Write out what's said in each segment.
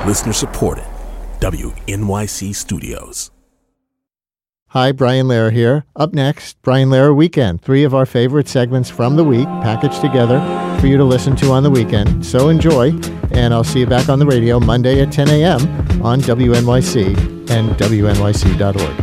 Listener supported. WNYC Studios. Hi, Brian Lehrer here. Up next, Brian Lehrer Weekend. 3 of our favorite segments from the week packaged together for you to listen to on the weekend. So enjoy, and I'll see you back on the radio Monday at 10 a.m. on WNYC and WNYC.org.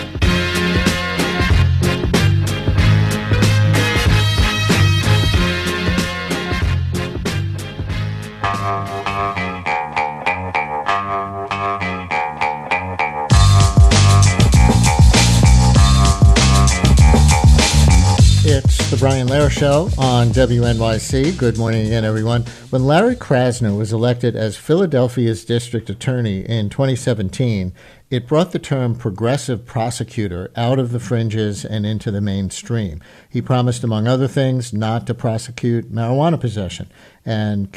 It's the Brian Lehrer Show on WNYC. Good morning again, everyone. When Larry Krasner was elected as Philadelphia's district attorney in 2017, it brought the term progressive prosecutor out of the fringes and into the mainstream. He promised, among other things, not to prosecute marijuana possession and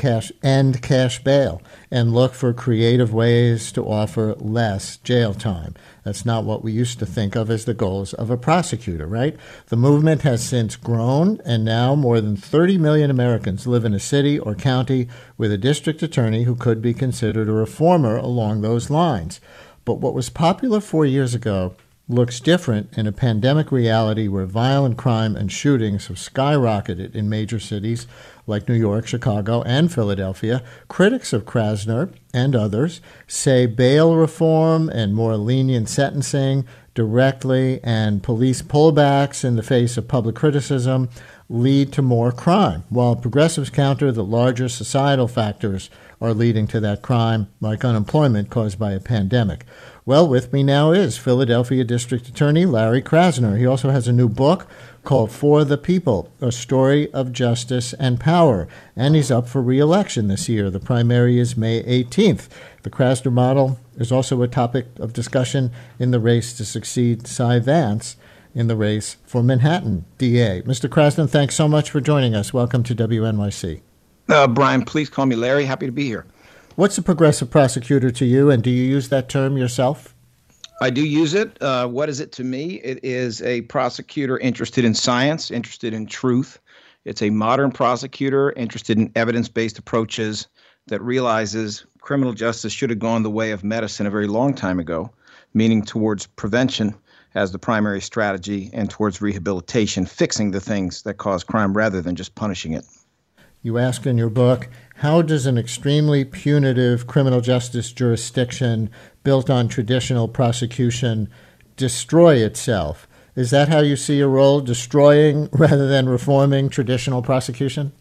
cash bail, and look for creative ways to offer less jail time. That's not what we used to think of as the goals of a prosecutor, right? The movement has since grown, and now more than 30 million Americans live in a city or county with a district attorney who could be considered a reformer along those lines. But what was popular 4 years ago looks different in a pandemic reality where violent crime and shootings have skyrocketed in major cities like New York, Chicago, and Philadelphia. Critics of Krasner and others say bail reform and more lenient sentencing directly and police pullbacks in the face of public criticism lead to more crime, while progressives counter that larger societal factors are leading to that crime, like unemployment caused by a pandemic. Well, with me now is Philadelphia District Attorney Larry Krasner. He also has a new book called For the People, A Story of Justice and Power, and he's up for re-election this year. The primary is May 18th. The Krasner model is also a topic of discussion in the race to succeed Cy Vance in the race for Manhattan DA. Mr. Krasner, thanks so much for joining us. Welcome to WNYC. Brian, please call me Larry. Happy to be here. What's a progressive prosecutor to you, and do you use that term yourself? I do use it. What is it to me? It is a prosecutor interested in science, interested in truth. It's a modern prosecutor interested in evidence-based approaches that realizes criminal justice should have gone the way of medicine a very long time ago, meaning towards prevention as the primary strategy and towards rehabilitation, fixing the things that cause crime rather than just punishing it. You ask in your book, how does an extremely punitive criminal justice jurisdiction built on traditional prosecution destroy itself? Is that how you see your role, destroying rather than reforming traditional prosecution?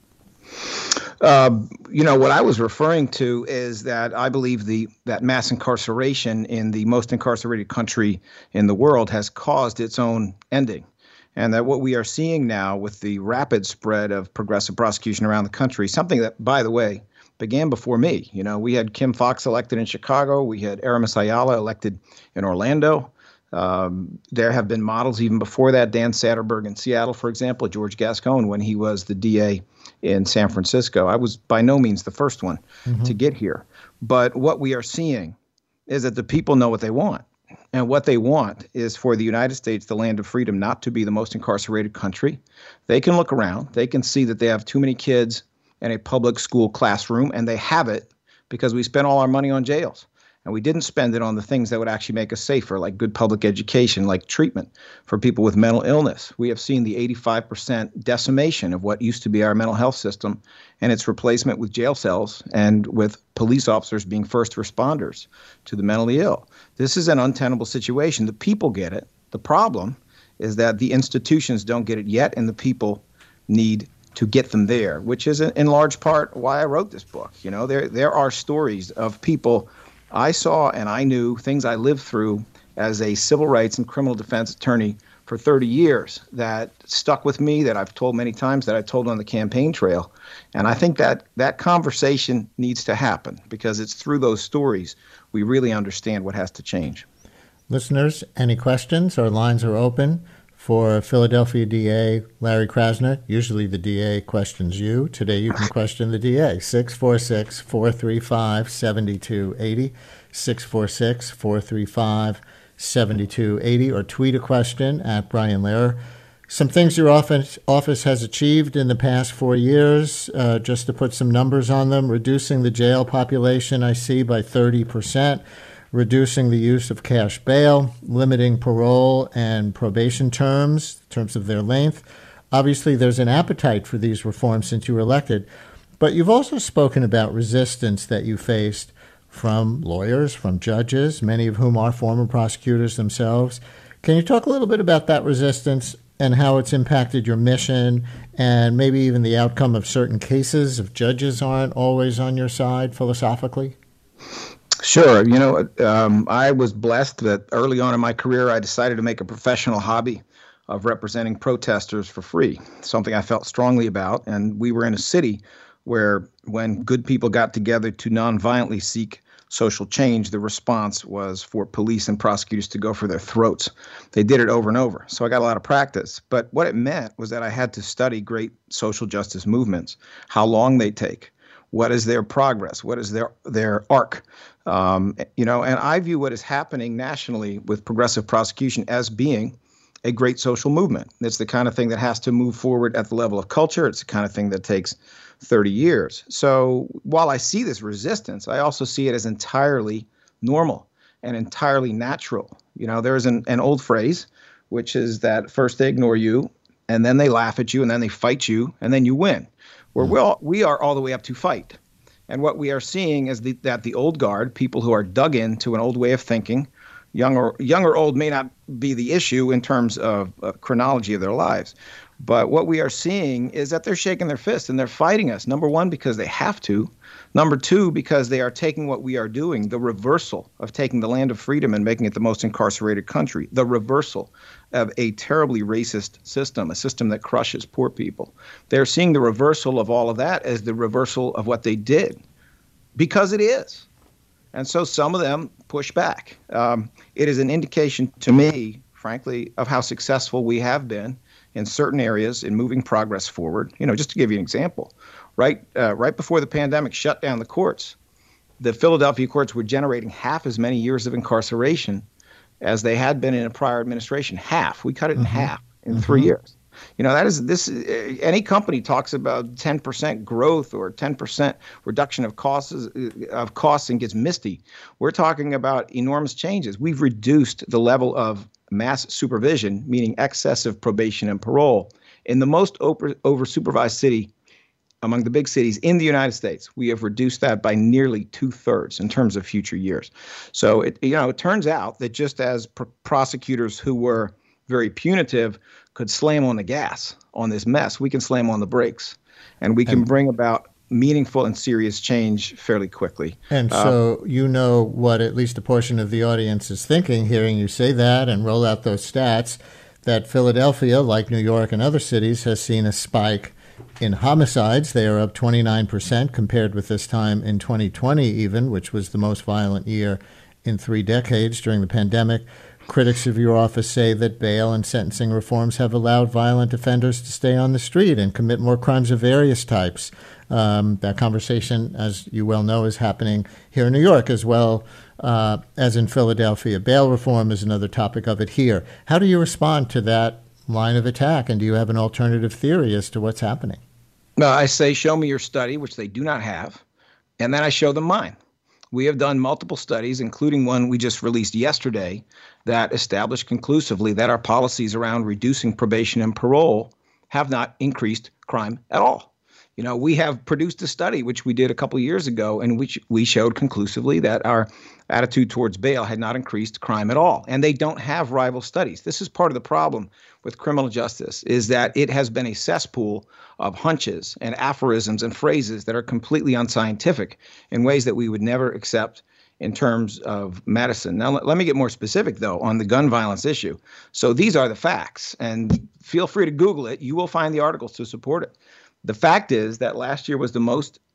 What I was referring to is that I believe that mass incarceration in the most incarcerated country in the world has caused its own ending. And that what we are seeing now with the rapid spread of progressive prosecution around the country, something that, by the way, began before me. We had Kim Foxx elected in Chicago. We had Aramis Ayala elected in Orlando. There have been models even before that. Dan Satterberg in Seattle, for example, George Gascon when he was the DA in San Francisco. I was by no means the first one to get here. But what we are seeing is that the people know what they want. And what they want is for the United States, the land of freedom, not to be the most incarcerated country. They can look around. They can see that they have too many kids in a public school classroom, and they have it because we spent all our money on jails. And we didn't spend it on the things that would actually make us safer, like good public education, like treatment for people with mental illness. We have seen the 85% decimation of what used to be our mental health system and its replacement with jail cells and with police officers being first responders to the mentally ill. This is an untenable situation. The people get it. The problem is that the institutions don't get it yet, and the people need to get them there, which is in large part why I wrote this book. There are stories of people I saw and I knew, things I lived through as a civil rights and criminal defense attorney for 30 years that stuck with me, that I've told many times, that I told on the campaign trail. And I think that conversation needs to happen because it's through those stories we really understand what has to change. Listeners, any questions? Our lines are open. For Philadelphia DA Larry Krasner, usually the DA questions you. Today you can question the DA. 646-435-7280, 646-435-7280, or tweet a question at Brian Lehrer. Some things your office has achieved in the past 4 years, just to put some numbers on them: reducing the jail population, I see, by 30%, reducing the use of cash bail, limiting parole and probation terms of their length. Obviously, there's an appetite for these reforms since you were elected, but you've also spoken about resistance that you faced from lawyers, from judges, many of whom are former prosecutors themselves. Can you talk a little bit about that resistance and how it's impacted your mission and maybe even the outcome of certain cases if judges aren't always on your side philosophically? Sure. I was blessed that early on in my career, I decided to make a professional hobby of representing protesters for free, something I felt strongly about. And we were in a city where when good people got together to nonviolently seek social change, the response was for police and prosecutors to go for their throats. They did it over and over. So I got a lot of practice. But what it meant was that I had to study great social justice movements, how long they take, what is their progress, what is their arc. And I view what is happening nationally with progressive prosecution as being a great social movement. It's the kind of thing that has to move forward at the level of culture. It's the kind of thing that takes 30 years. So while I see this resistance, I also see it as entirely normal and entirely natural. There's an old phrase, which is that first they ignore you, and then they laugh at you, and then they fight you, and then you win. We are all the way up to fight. And what we are seeing is that the old guard, people who are dug into an old way of thinking, young or old may not be the issue in terms of chronology of their lives. But what we are seeing is that they're shaking their fists and they're fighting us. Number one, because they have to. Number two, because they are taking what we are doing, the reversal of taking the land of freedom and making it the most incarcerated country, the reversal of a terribly racist system, a system that crushes poor people. They're seeing the reversal of all of that as the reversal of what they did, because it is. And so some of them push back. It is an indication to me, frankly, of how successful we have been in certain areas in moving progress forward. Just to give you an example, right before the pandemic shut down the courts, the Philadelphia courts were generating half as many years of incarceration as they had been in a prior administration. Half. We cut it in half in 3 years. That is this. Any company talks about 10% growth or 10% reduction of costs and gets misty. We're talking about enormous changes. We've reduced the level of mass supervision, meaning excessive probation and parole, in the most over-supervised city among the big cities in the United States. We have reduced that by nearly 2/3 in terms of future years. So it turns out that just as prosecutors who were very punitive could slam on the gas on this mess, we can slam on the brakes, and we can bring about meaningful and serious change fairly quickly. And so what at least a portion of the audience is thinking, hearing you say that and roll out those stats, that Philadelphia, like New York and other cities, has seen a spike in homicides. They are up 29% compared with this time in 2020 even, which was the most violent year in 3 decades during the pandemic. Critics of your office say that bail and sentencing reforms have allowed violent offenders to stay on the street and commit more crimes of various types. That conversation, as you well know, is happening here in New York as well as in Philadelphia. Bail reform is another topic of it here. How do you respond to that line of attack, and do you have an alternative theory as to what's happening? I say, show me your study, which they do not have, and then I show them mine. We have done multiple studies, including one we just released yesterday, that established conclusively that our policies around reducing probation and parole have not increased crime at all. We have produced a study, which we did a couple of years ago, in which we showed conclusively that our attitude towards bail had not increased crime at all. And they don't have rival studies. This is part of the problem with criminal justice, is that it has been a cesspool of hunches and aphorisms and phrases that are completely unscientific in ways that we would never accept in terms of medicine. Now, let me get more specific, though, on the gun violence issue. So these are the facts, and feel free to Google it. You will find the articles to support it. The fact is that last year was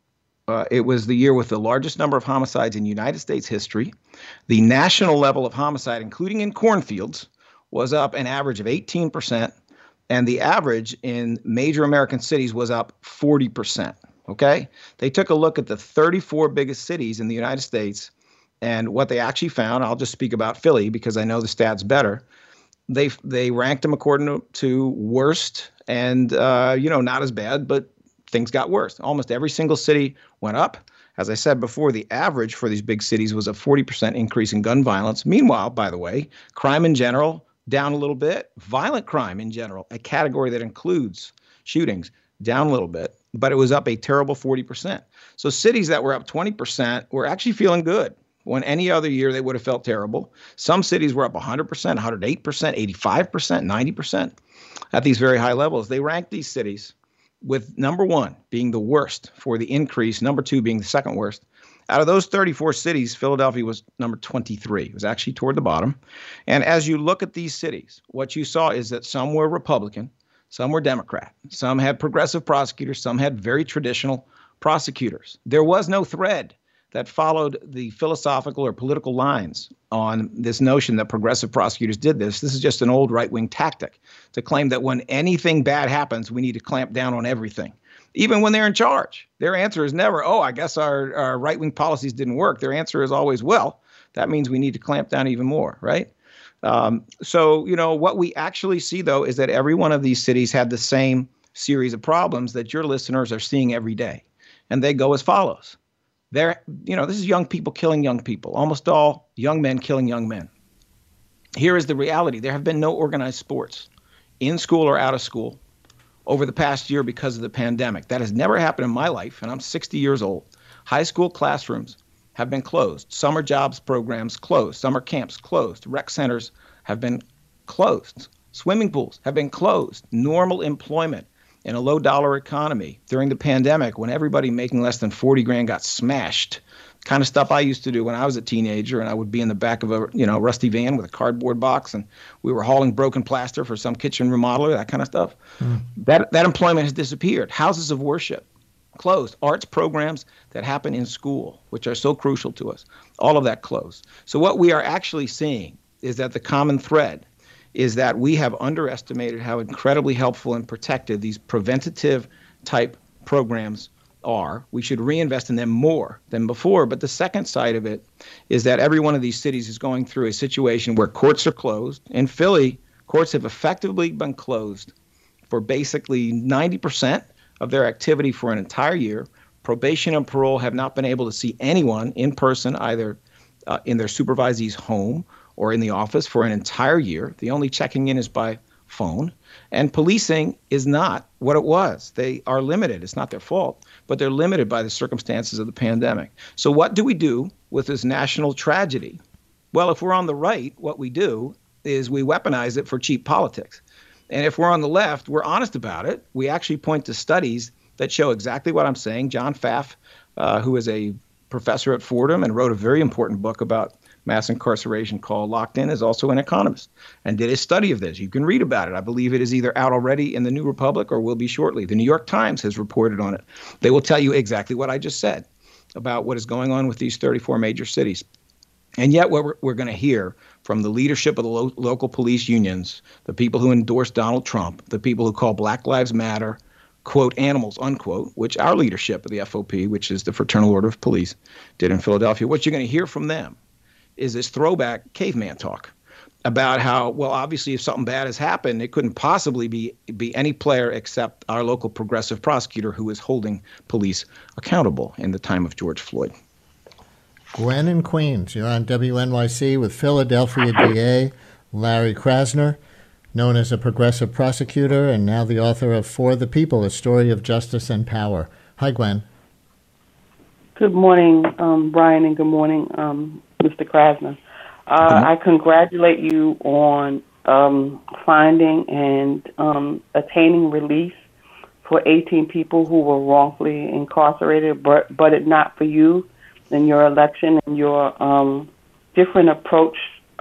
it was the year with the largest number of homicides in United States history. The national level of homicide, including in cornfields, was up an average of 18%, and the average in major American cities was up 40%. Okay? They took a look at the 34 biggest cities in the United States, and what they actually found, I'll just speak about Philly because I know the stats better. they ranked them according to worst and not as bad, but things got worse. Almost every single city went up. As I said before, the average for these big cities was a 40% increase in gun violence. Meanwhile, by the way, crime in general down a little bit. Violent crime in general, a category that includes shootings, down a little bit, but it was up a terrible 40%. So cities that were up 20% were actually feeling good, when any other year they would have felt terrible. Some cities were up 100%, 108%, 85%, 90% at these very high levels. They ranked these cities with number one being the worst for the increase, number two being the second worst. Out of those 34 cities, Philadelphia was number 23. It was actually toward the bottom. And as you look at these cities, what you saw is that some were Republican, some were Democrat, some had progressive prosecutors, some had very traditional prosecutors. There was no thread that followed the philosophical or political lines on this notion that progressive prosecutors did this. This is just an old right-wing tactic to claim that when anything bad happens, we need to clamp down on everything. Even when they're in charge, their answer is never, oh, I guess our right-wing policies didn't work. Their answer is always, well, that means we need to clamp down even more, right? So what we actually see, though, is that every one of these cities had the same series of problems that your listeners are seeing every day. And they go as follows. This is young people killing young people, almost all young men killing young men. Here is the reality. There have been no organized sports in school or out of school over the past year because of the pandemic. That has never happened in my life, and I'm 60 years old. High school classrooms have been closed. Summer jobs programs closed. Summer camps closed. Rec centers have been closed. Swimming pools have been closed. Normal employment in a low-dollar economy during the pandemic, when everybody making less than 40 grand got smashed, kind of stuff I used to do when I was a teenager, and I would be in the back of a rusty van with a cardboard box, and we were hauling broken plaster for some kitchen remodeler, that kind of stuff. That employment has disappeared. Houses of worship closed. Arts programs that happen in school, which are so crucial to us, all of that closed. So what we are actually seeing is that the common thread is that we have underestimated how incredibly helpful and protective these preventative type programs are. We should reinvest in them more than before. But the second side of it is that every one of these cities is going through a situation where courts are closed. In Philly, courts have effectively been closed for basically 90% of their activity for an entire year. Probation and parole have not been able to see anyone in person, either in their supervisee's home or in the office for an entire year. The only checking in is by phone. And policing is not what it was. They are limited. It's not their fault, but they're limited by the circumstances of the pandemic. So what do we do with this national tragedy? Well, if we're on the right, what we do is we weaponize it for cheap politics. And if we're on the left, we're honest about it. We actually point to studies that show exactly what I'm saying. John Pfaff, who is a professor at Fordham and wrote a very important book about mass incarceration called Locked In, is also an economist and did a study of this. You can read about it. I believe it is either out already in the New Republic or will be shortly. The New York Times has reported on it. They will tell you exactly what I just said about what is going on with these 34 major cities. And yet what we're going to hear from the leadership of the local police unions, the people who endorse Donald Trump, the people who call Black Lives Matter, quote, animals, unquote, which our leadership of the FOP, which is the Fraternal Order of Police, did in Philadelphia. What you're going to hear from them is this throwback caveman talk about how, well, obviously, if something bad has happened, it couldn't possibly be any player except our local progressive prosecutor who is holding police accountable in the time of George Floyd. Gwen in Queens, you're on WNYC with Philadelphia DA Larry Krasner, known as a progressive prosecutor and now the author of For the People, A Story of Justice and Power. Hi, Gwen. Good morning, Brian, and good morning, Mr. Krasner. I congratulate you on finding and attaining release for 18 people who were wrongfully incarcerated, but it not for you and your election and your different approach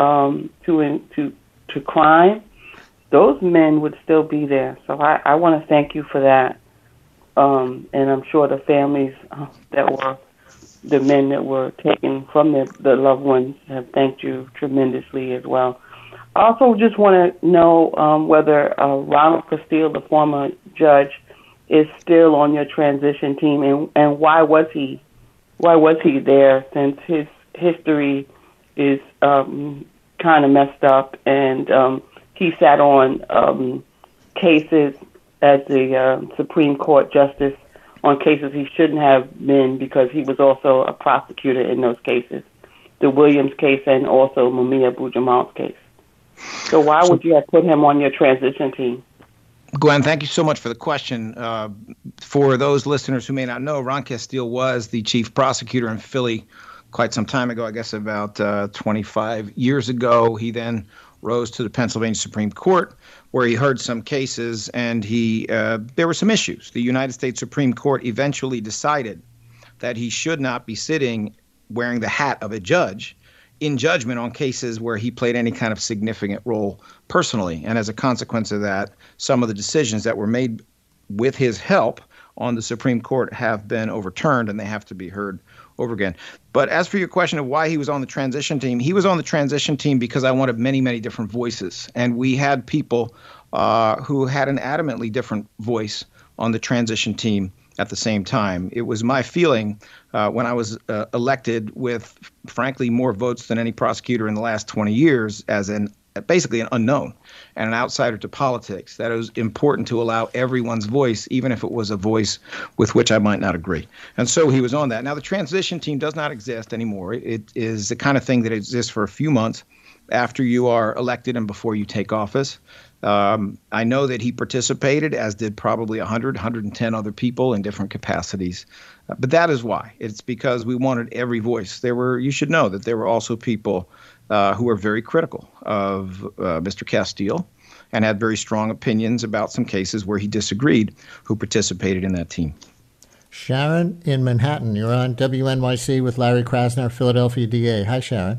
to crime. Those men would still be there. So I want to thank you for that. And I'm sure the families that were the men that were taken from the loved ones have thanked you tremendously as well. I also just want to know whether Ronald Castile, the former judge, is still on your transition team, and why was he there, since his history is kind of messed up, and he sat on cases as the Supreme Court justice on cases he shouldn't have been because he was also a prosecutor in those cases, the Williams case and also Mumia Abu-Jamal's case. So why would you have put him on your transition team? Gwen, thank you so much for the question. For those listeners who may not know, Ron Castile was the chief prosecutor in Philly quite some time ago, I guess about 25 years ago. He then rose to the Pennsylvania Supreme Court, where he heard some cases, and there were some issues. The United States Supreme Court eventually decided that he should not be sitting wearing the hat of a judge in judgment on cases where he played any kind of significant role personally. And as a consequence of that, some of the decisions that were made with his help on the Supreme Court have been overturned, and they have to be heard over again. But as for your question of why he was on the transition team, he was on the transition team because I wanted many, many different voices. And we had people who had an adamantly different voice on the transition team at the same time. It was my feeling when I was elected with, frankly, more votes than any prosecutor in the last 20 years as basically an unknown and an outsider to politics, that it was important to allow everyone's voice, even if it was a voice with which I might not agree. And so he was on that. Now, the transition team does not exist anymore. It is the kind of thing that exists for a few months after you are elected and before you take office. I know that he participated, as did probably 110 other people in different capacities. But that is why. It's because we wanted every voice. You should know that there were also people who were very critical of Mr. Castile and had very strong opinions about some cases where he disagreed, who participated in that team. Sharon in Manhattan, you're on WNYC with Larry Krasner, Philadelphia DA. Hi, Sharon.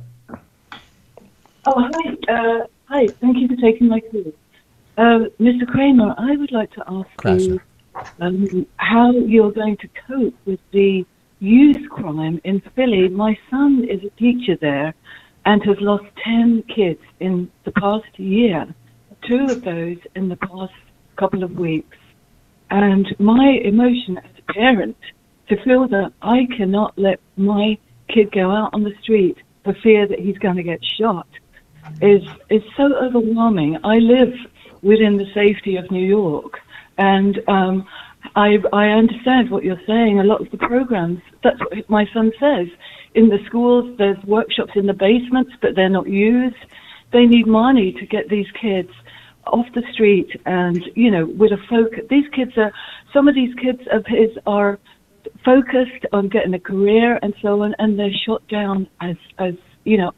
Oh, hi. Hi, thank you for taking my call. Mr. Kramer, I would like to ask you how you're going to cope with the youth crime in Philly. My son is a teacher there and has lost 10 kids in the past year, 2 of those in the past couple of weeks. And my emotion as a parent to feel that I cannot let my kid go out on the street for fear that he's going to get shot is so overwhelming. I live within the safety of New York, and I understand what you're saying. A lot of the programs, that's what my son says. In the schools, there's workshops in the basements, but they're not used. They need money to get these kids off the street and, with a focus. Some of these kids of his are focused on getting a career and so on, and they're shot down as in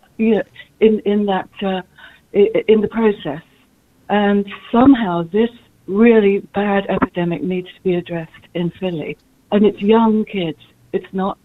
the process. And somehow this really bad epidemic needs to be addressed in Philly. And it's young kids. It's not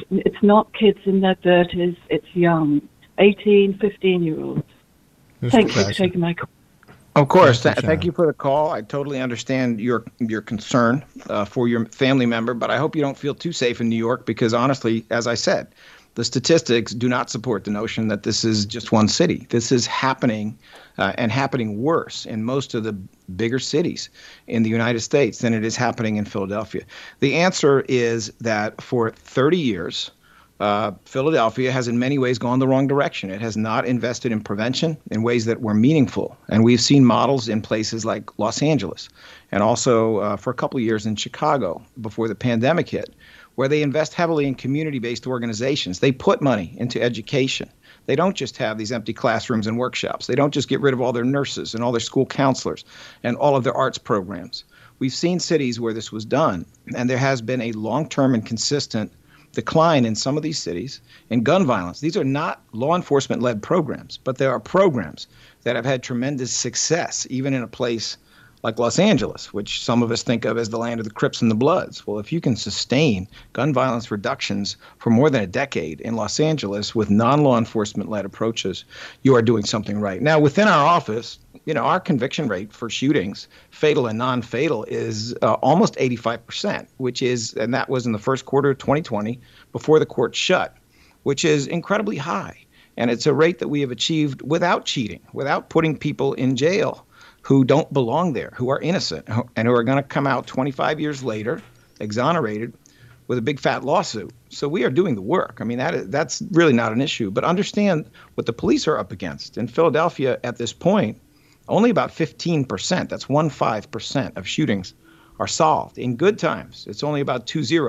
kids in their 30s. It's young, 18, 15-year-olds. Thank you for taking my call. Of course. Thank you for the call. I totally understand your concern for your family member, but I hope you don't feel too safe in New York because, honestly, as I said, the statistics do not support the notion that this is just one city. This is happening and happening worse in most of the bigger cities in the United States than it is happening in Philadelphia. The answer is that for 30 years, Philadelphia has in many ways gone the wrong direction. It has not invested in prevention in ways that were meaningful. And we've seen models in places like Los Angeles and also for a couple of years in Chicago before the pandemic hit, where they invest heavily in community-based organizations. They put money into education. They don't just have these empty classrooms and workshops. They don't just get rid of all their nurses and all their school counselors and all of their arts programs. We've seen cities where this was done, and there has been a long-term and consistent decline in some of these cities in gun violence. These are not law enforcement-led programs, but there are programs that have had tremendous success, even in a place like Los Angeles, which some of us think of as the land of the Crips and the Bloods. Well, if you can sustain gun violence reductions for more than a decade in Los Angeles with non-law enforcement-led approaches, you are doing something right. Now, within our office, our conviction rate for shootings, fatal and non-fatal, is almost 85%, and that was in the first quarter of 2020 before the court shut, which is incredibly high. And it's a rate that we have achieved without cheating, without putting people in jail who don't belong there, who are innocent, and who are going to come out 25 years later, exonerated, with a big fat lawsuit. So we are doing the work. I mean, that's really not an issue. But understand what the police are up against. In Philadelphia at this point, Only about 15%, that's 15% of shootings are solved. In good times, it's only about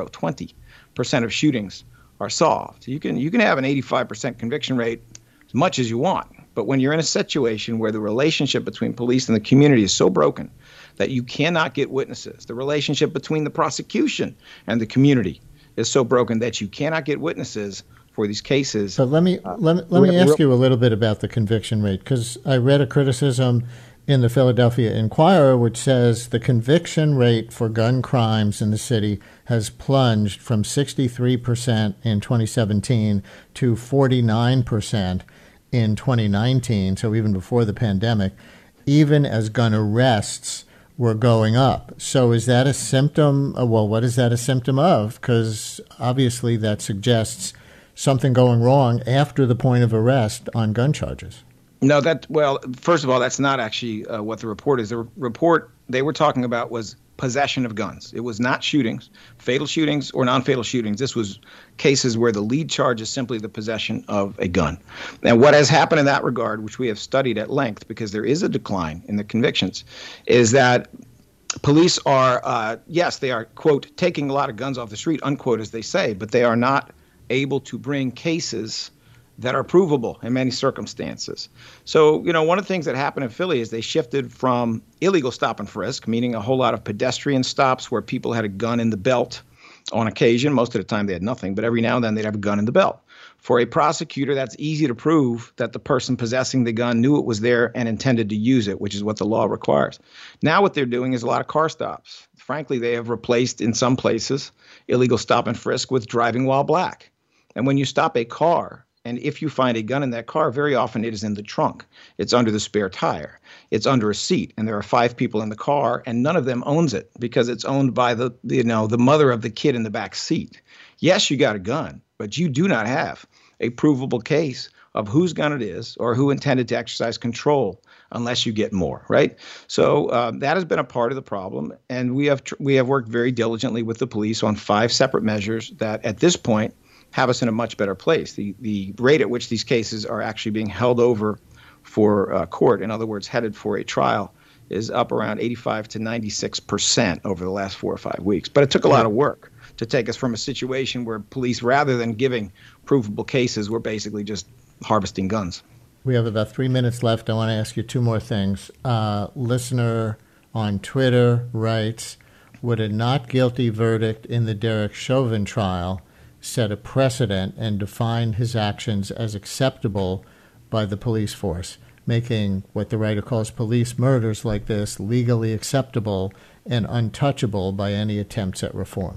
20% of shootings are solved. You can have an 85% conviction rate as much as you want. But when you're in a situation where the relationship between police and the community is so broken that you cannot get witnesses, the relationship between the prosecution and the community is so broken that you cannot get witnesses for these cases. But let me ask you a little bit about the conviction rate, because I read a criticism in the Philadelphia Inquirer which says the conviction rate for gun crimes in the city has plunged from 63% in 2017 to 49% in 2019, so even before the pandemic, even as gun arrests were going up. So is that a symptom? Well, what is that a symptom of? Because obviously that suggests something going wrong after the point of arrest on gun charges. No, first of all, that's not actually what the report is. The report they were talking about was possession of guns. It was not shootings, fatal shootings or non-fatal shootings. This was cases where the lead charge is simply the possession of a gun. And what has happened in that regard, which we have studied at length because there is a decline in the convictions, is that police are, yes, they are, quote, taking a lot of guns off the street, unquote, as they say, but they are not able to bring cases that are provable in many circumstances. So, one of the things that happened in Philly is they shifted from illegal stop and frisk, meaning a whole lot of pedestrian stops where people had a gun in the belt on occasion. Most of the time they had nothing, but every now and then they'd have a gun in the belt. For a prosecutor, that's easy to prove that the person possessing the gun knew it was there and intended to use it, which is what the law requires. Now what they're doing is a lot of car stops. Frankly, they have replaced, in some places, illegal stop and frisk with driving while black. And when you stop a car, and if you find a gun in that car, very often it is in the trunk. It's under the spare tire. It's under a seat, and there are 5 people in the car, and none of them owns it because it's owned by the mother of the kid in the back seat. Yes, you got a gun, but you do not have a provable case of whose gun it is or who intended to exercise control unless you get more, right? So that has been a part of the problem, and we have worked very diligently with the police on 5 separate measures that at this point have us in a much better place. The rate at which these cases are actually being held over for court, in other words, headed for a trial, is up around 85 to 96% over the last 4 or 5 weeks. But it took a lot of work to take us from a situation where police, rather than giving provable cases, were basically just harvesting guns. We have about 3 minutes left. I want to ask you 2 more things. Listener on Twitter writes, would a not guilty verdict in the Derek Chauvin trial set a precedent and define his actions as acceptable by the police force, making what the writer calls police murders like this legally acceptable and untouchable by any attempts at reform?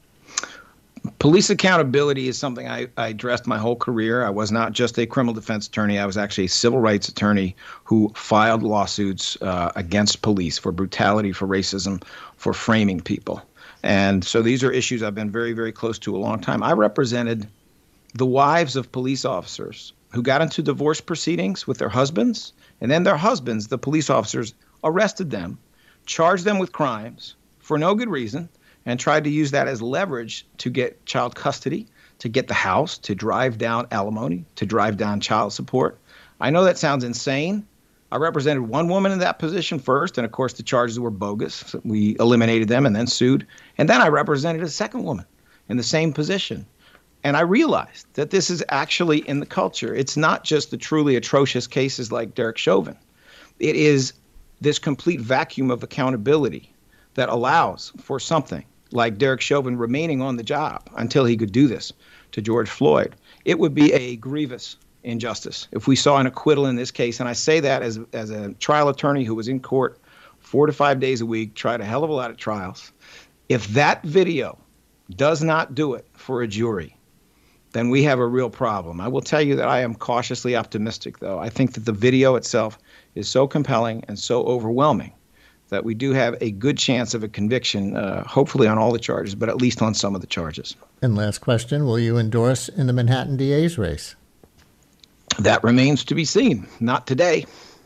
Police accountability is something I addressed my whole career. I was not just a criminal defense attorney. I was actually a civil rights attorney who filed lawsuits against police for brutality, for racism, for framing people. And so these are issues I've been very, very close to a long time. I represented the wives of police officers who got into divorce proceedings with their husbands, and then their husbands, the police officers, arrested them, charged them with crimes for no good reason, and tried to use that as leverage to get child custody, to get the house, to drive down alimony, to drive down child support. I know that sounds insane. I represented one woman in that position first, and of course the charges were bogus. So we eliminated them and then sued. And then I represented a second woman in the same position. And I realized that this is actually in the culture. It's not just the truly atrocious cases like Derek Chauvin. It is this complete vacuum of accountability that allows for something like Derek Chauvin remaining on the job until he could do this to George Floyd. It would be a grievous injustice if we saw an acquittal in this case. And I say that as a trial attorney who was in court 4 to 5 days a week, tried a hell of a lot of trials. If that video does not do it for a jury, then we have a real problem. I will tell you that I am cautiously optimistic, though. I think that the video itself is so compelling and so overwhelming that we do have a good chance of a conviction, hopefully on all the charges, but at least on some of the charges. And last question, will you endorse in the Manhattan DA's race? That remains to be seen. Not today.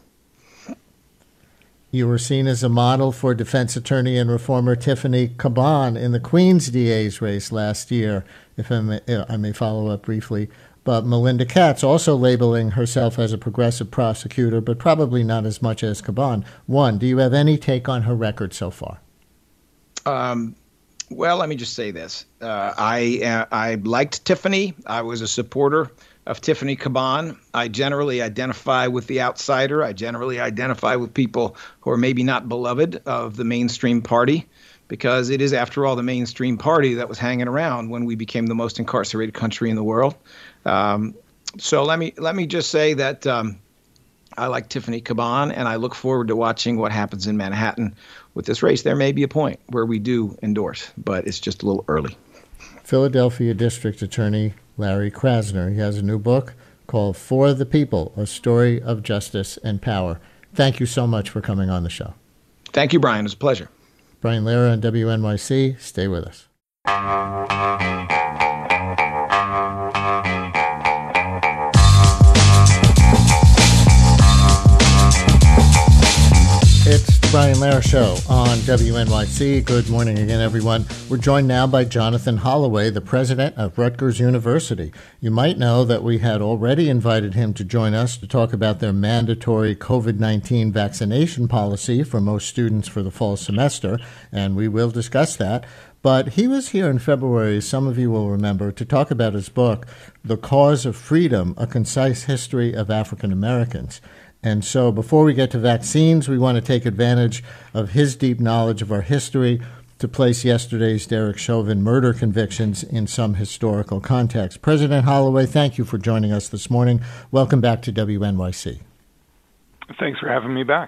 You were seen as a model for defense attorney and reformer Tiffany Caban in the Queens DA's race last year. If I may follow up briefly, but Melinda Katz also labeling herself as a progressive prosecutor, but probably not as much as Caban. One, do you have any take on her record so far? Well, let me just say this. I liked Tiffany. I was a supporter of Tiffany Caban. I generally identify with the outsider. I generally identify with people who are maybe not beloved of the mainstream party, because it is, after all, the mainstream party that was hanging around when we became the most incarcerated country in the world. So let me just say that I like Tiffany Caban, and I look forward to watching what happens in Manhattan with this race. There may be a point where we do endorse, but it's just a little early. Philadelphia District Attorney Larry Krasner. He has a new book called For the People, A Story of Justice and Power. Thank you so much for coming on the show. Thank you, Brian. It was a pleasure. Brian Lehrer on WNYC. Stay with us. It's the Brian Lehrer Show on WNYC. Good morning again, everyone. We're joined now by Jonathan Holloway, the president of Rutgers University. You might know that we had already invited him to join us to talk about their mandatory COVID-19 vaccination policy for most students for the fall semester, and we will discuss that. But he was here in February, some of you will remember, to talk about his book, The Cause of Freedom, A Concise History of African Americans. And so before we get to vaccines, we want to take advantage of his deep knowledge of our history to place yesterday's Derek Chauvin murder convictions in some historical context. President Holloway, thank you for joining us this morning. Welcome back to WNYC. Thanks for having me back.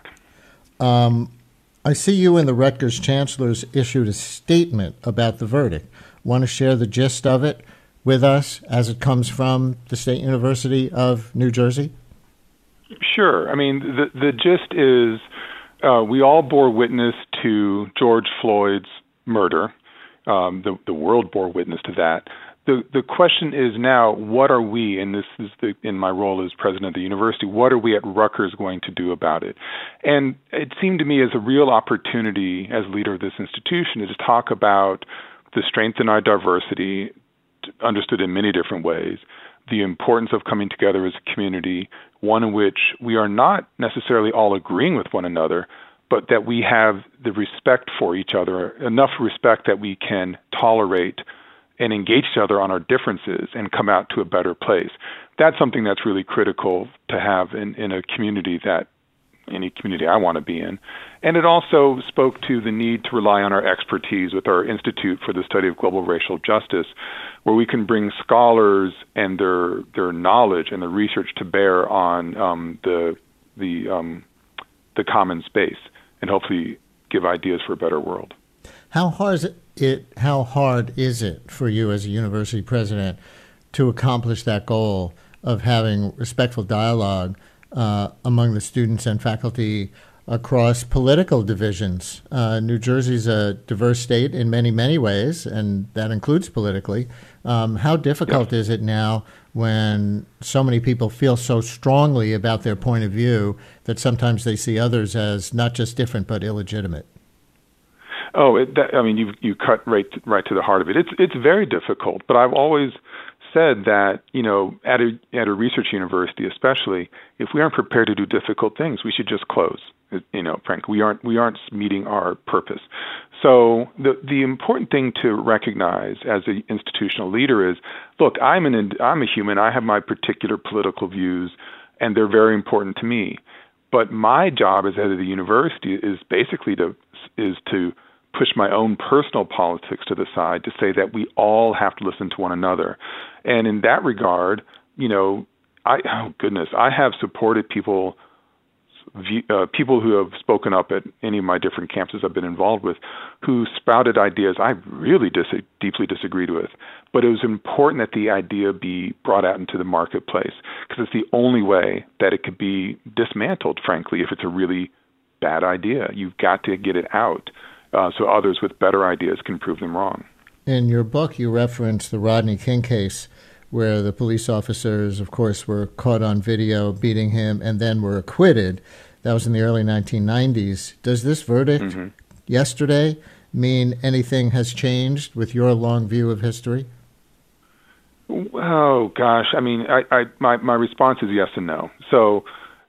I see you and the Rutgers chancellors issued a statement about the verdict. Want to share the gist of it with us as it comes from the State University of New Jersey? Sure. I mean, the gist is we all bore witness to George Floyd's murder. The world bore witness to that. The question is now, what are we, and this is in my role as president of the university, what are we at Rutgers going to do about it? And it seemed to me as a real opportunity as leader of this institution is to talk about the strength in our diversity, understood in many different ways, the importance of coming together as a community, one in which we are not necessarily all agreeing with one another, but that we have the respect for each other, enough respect that we can tolerate and engage each other on our differences and come out to a better place. That's something that's really critical to have in a community that any community I want to be in. And it also spoke to the need to rely on our expertise with our Institute for the Study of Global Racial Justice, where we can bring scholars and their knowledge and the research to bear on the common space and hopefully give ideas for a better world. How hard is it for you as a university president to accomplish that goal of having respectful dialogue among the students and faculty across political divisions? New Jersey's a diverse state in many, many ways, and that includes politically. How difficult is it now when so many people feel so strongly about their point of view that sometimes they see others as not just different but illegitimate? You cut right to the heart of it. It's very difficult, but I've always said that, at a research university especially, if we aren't prepared to do difficult things, we should just close. Frankly, we aren't meeting our purpose. So the important thing to recognize as an institutional leader is, look, I'm a human. I have my particular political views, and they're very important to me. But my job as head of the university is basically to push my own personal politics to the side to say that we all have to listen to one another. And in that regard, I have supported people who have spoken up at any of my different campuses I've been involved with, who sprouted ideas I really deeply disagreed with. But it was important that the idea be brought out into the marketplace, because it's the only way that it could be dismantled, frankly, if it's a really bad idea. You've got to get it out so others with better ideas can prove them wrong. In your book, you reference the Rodney King case, where the police officers, of course, were caught on video beating him and then were acquitted. That was in the early 1990s. Does this verdict yesterday mean anything has changed with your long view of history? Oh gosh, I mean, my response is yes and no. So,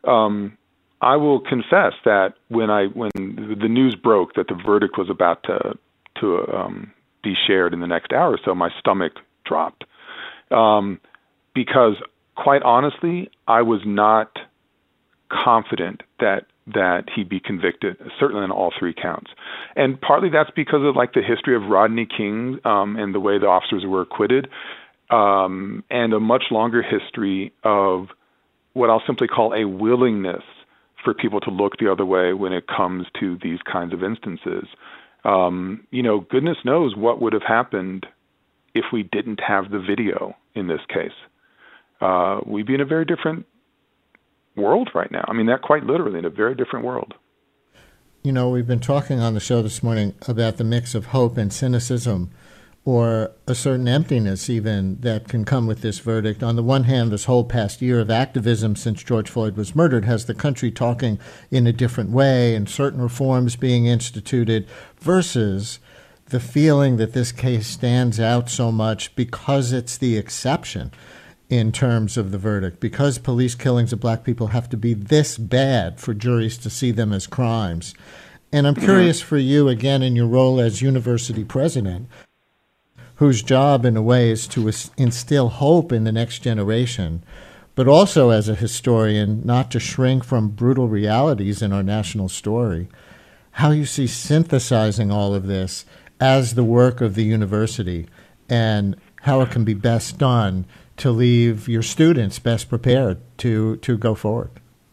I will confess that when the news broke that the verdict was about to be shared in the next hour or so, my stomach dropped, because quite honestly, I was not confident that he'd be convicted, certainly on all three counts. And partly that's because of like the history of Rodney King and the way the officers were acquitted, and a much longer history of what I'll simply call a willingness for people to look the other way when it comes to these kinds of instances. Goodness knows what would have happened if we didn't have the video in this case. We'd be in a very different world right now. I mean, that quite literally, in a very different world. We've been talking on the show this morning about the mix of hope and cynicism, or a certain emptiness even, that can come with this verdict. On the one hand, this whole past year of activism since George Floyd was murdered has the country talking in a different way and certain reforms being instituted, versus the feeling that this case stands out so much because it's the exception in terms of the verdict, because police killings of black people have to be this bad for juries to see them as crimes. And I'm curious for you, again, in your role as university president, whose job in a way is to instill hope in the next generation, but also as a historian, not to shrink from brutal realities in our national story, how you see synthesizing all of this as the work of the university and how it can be best done to leave your students best prepared to go forward.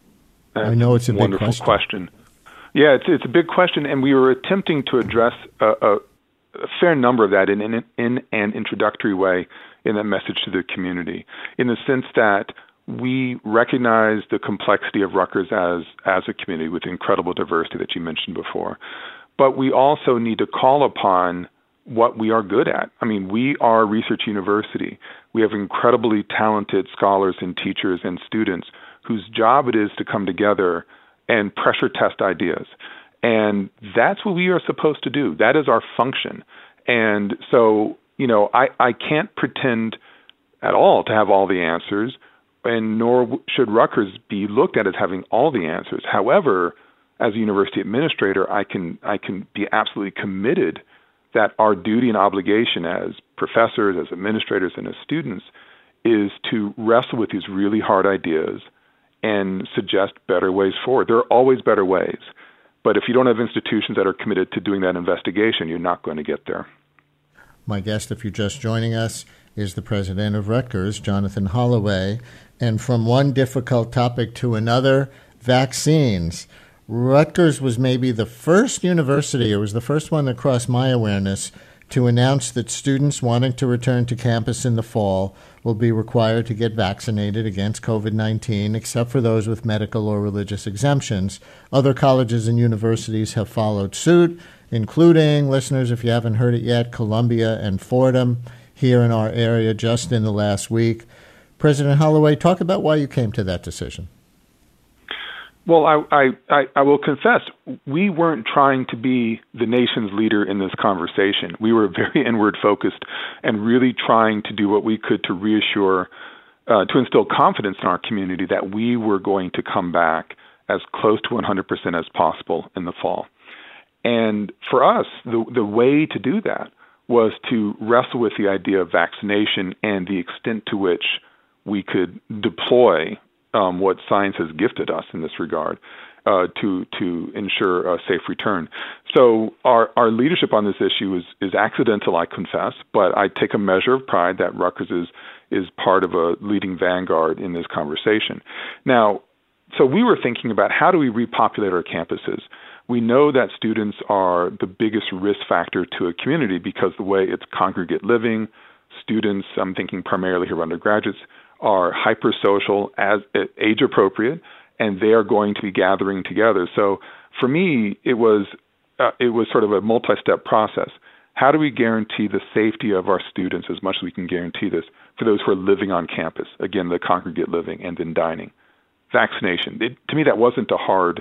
I know it's a big question. Yeah, it's a big question, and we were attempting to address a fair number of that in an introductory way in that message to the community, in the sense that we recognize the complexity of Rutgers as a community with incredible diversity that you mentioned before. But we also need to call upon what we are good at. I mean, we are a research university. We have incredibly talented scholars and teachers and students whose job it is to come together and pressure test ideas. And that's what we are supposed to do. That is our function. And so, I can't pretend at all to have all the answers, and nor should Rutgers be looked at as having all the answers. However, as a university administrator, I can be absolutely committed that our duty and obligation as professors, as administrators, and as students is to wrestle with these really hard ideas and suggest better ways forward. There are always better ways. But if you don't have institutions that are committed to doing that investigation, you're not going to get there. My guest, if you're just joining us, is the president of Rutgers, Jonathan Holloway. And from one difficult topic to another, vaccines. Rutgers was maybe the first university, it was the first one that crossed my awareness, to announce that students wanting to return to campus in the fall will be required to get vaccinated against COVID-19, except for those with medical or religious exemptions. Other colleges and universities have followed suit, including, listeners, if you haven't heard it yet, Columbia and Fordham here in our area just in the last week. President Holloway, talk about why you came to that decision. Well, I will confess, we weren't trying to be the nation's leader in this conversation. We were very inward focused and really trying to do what we could to reassure, to instill confidence in our community that we were going to come back as close to 100% as possible in the fall. And for us, the way to do that was to wrestle with the idea of vaccination and the extent to which we could deploy what science has gifted us in this regard to ensure a safe return. So our leadership on this issue is accidental, I confess, but I take a measure of pride that Rutgers is part of a leading vanguard in this conversation. Now, so we were thinking about how do we repopulate our campuses? We know that students are the biggest risk factor to a community because the way it's congregate living, students, I'm thinking primarily here undergraduates, are hypersocial, as age appropriate, and they are going to be gathering together. So for me, it was sort of a multi-step process. How do we guarantee the safety of our students as much as we can guarantee this for those who are living on campus? Again, the congregate living and then dining. Vaccination. To me, that wasn't a hard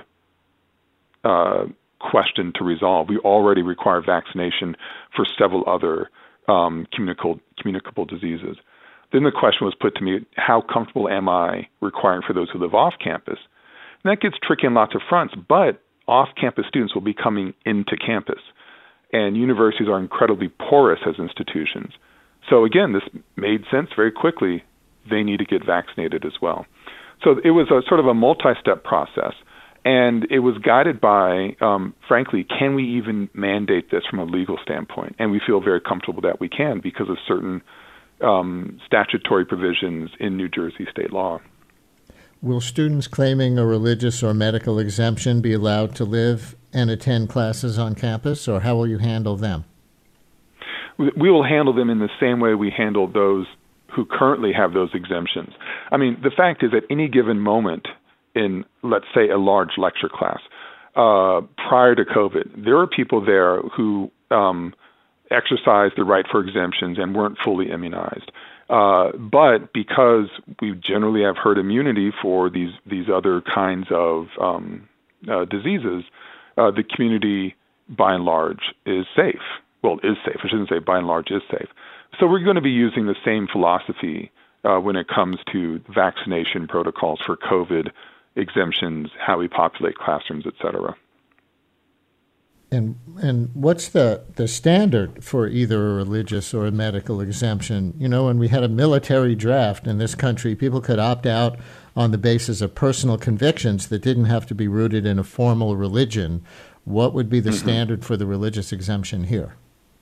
question to resolve. We already require vaccination for several other communicable diseases. then the question was put to me, how comfortable am I requiring for those who live off campus? And that gets tricky on lots of fronts, but off-campus students will be coming into campus, and universities are incredibly porous as institutions. So again, this made sense very quickly. They need to get vaccinated as well. So it was a sort of a multi-step process, and it was guided by, frankly, can we even mandate this from a legal standpoint? And we feel very comfortable that we can because of certain statutory provisions in New Jersey state law. Will students claiming a religious or medical exemption be allowed to live and attend classes on campus, or how will you handle them? We will handle them in the same way we handle those who currently have those exemptions. I mean, the fact is, at any given moment in, let's say, a large lecture class, prior to COVID, there were people there who exercised the right for exemptions and weren't fully immunized. But because we generally have herd immunity for these other kinds of diseases, the community, by and large, is safe. Well, is safe. I shouldn't say by and large is safe. So we're going to be using the same philosophy when it comes to vaccination protocols for COVID, exemptions, how we populate classrooms, et cetera. And what's the standard for either a religious or a medical exemption? You know, when we had a military draft in this country, people could opt out on the basis of personal convictions that didn't have to be rooted in a formal religion. What would be the standard for the religious exemption here?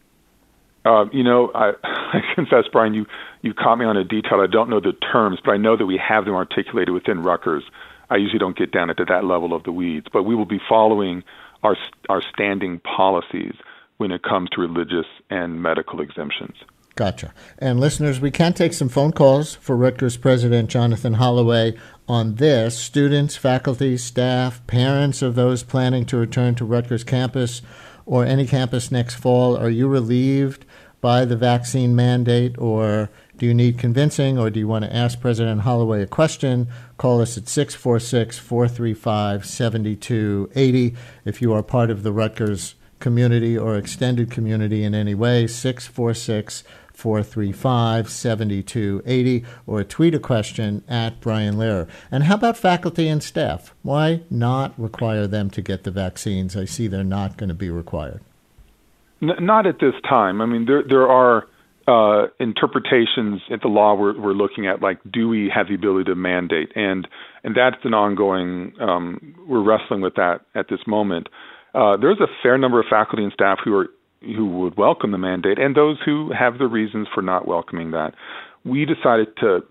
I confess, Brian, you caught me on a detail. I don't know the terms, but I know that we have them articulated within Rutgers. I usually don't get down into that level of the weeds, but we will be following our standing policies when it comes to religious and medical exemptions. Gotcha. And listeners, we can take some phone calls for Rutgers President Jonathan Holloway on this. Students, faculty, staff, parents of those planning to return to Rutgers campus or any campus next fall, are you relieved by the vaccine mandate, or do you need convincing, or do you want to ask President Holloway a question? Call us at 646-435-7280. If you are part of the Rutgers community or extended community in any way, 646-435-7280, or tweet a question at Brian Lehrer. And how about faculty and staff? Why not require them to get the vaccines? I see they're not going to be required. Not at this time. I mean, there are interpretations at the law we're looking at, like, do we have the ability to mandate? And that's an ongoing, we're wrestling with that at this moment. There's a fair number of faculty and staff who would welcome the mandate, and those who have the reasons for not welcoming that. We decided to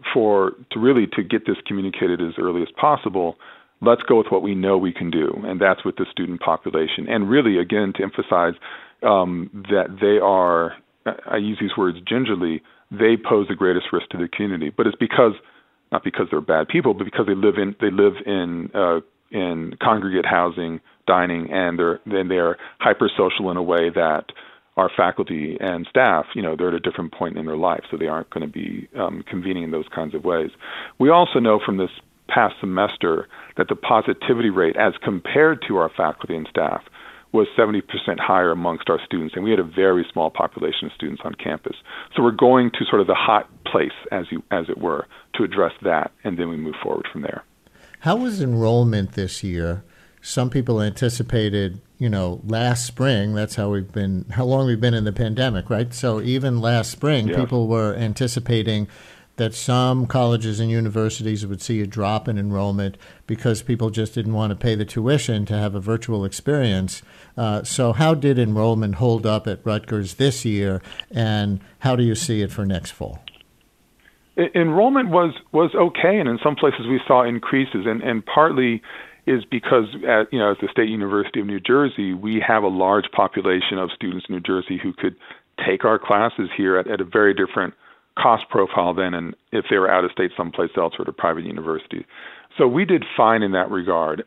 get this communicated as early as possible. Let's go with what we know we can do, and that's with the student population. And really, again, to emphasize that they are, I use these words gingerly, they pose the greatest risk to the community. But it's not because they're bad people, but because they live in congregate housing, dining, and they're hypersocial in a way that our faculty and staff, they're at a different point in their life, so they aren't going to be convening in those kinds of ways. We also know from this past semester that the positivity rate as compared to our faculty and staff was 70% higher amongst our students, and we had a very small population of students on campus. So we're going to sort of the hot place, as it were, to address that, and then we move forward from there. How was enrollment this year? Some people anticipated, last spring, that's how long we've been in the pandemic, right? So even last spring, people were anticipating that some colleges and universities would see a drop in enrollment because people just didn't want to pay the tuition to have a virtual experience. So how did enrollment hold up at Rutgers this year, and how do you see it for next fall? Enrollment was okay, and in some places we saw increases, and partly is because as the State University of New Jersey, we have a large population of students in New Jersey who could take our classes here at a very different cost profile than if they were out of state someplace else or at a private university. So we did fine in that regard.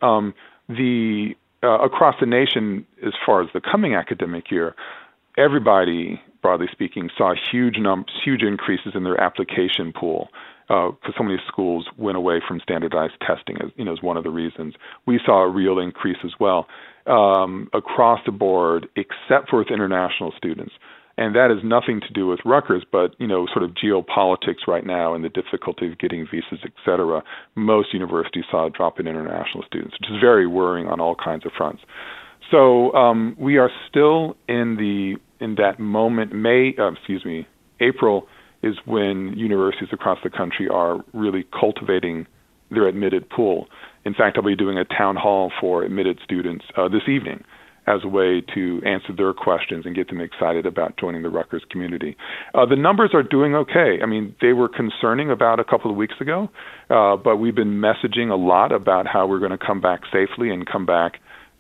Across the nation, as far as the coming academic year, everybody, broadly speaking, saw huge increases in their application pool because so many schools went away from standardized testing as one of the reasons. We saw a real increase as well across the board, except for with international students. And that has nothing to do with Rutgers, but, sort of geopolitics right now and the difficulty of getting visas, et cetera. Most universities saw a drop in international students, which is very worrying on all kinds of fronts. So we are still in that moment. April is when universities across the country are really cultivating their admitted pool. In fact, I'll be doing a town hall for admitted students this evening as a way to answer their questions and get them excited about joining the Rutgers community. The numbers are doing okay. I mean, they were concerning about a couple of weeks ago, but we've been messaging a lot about how we're going to come back safely and come back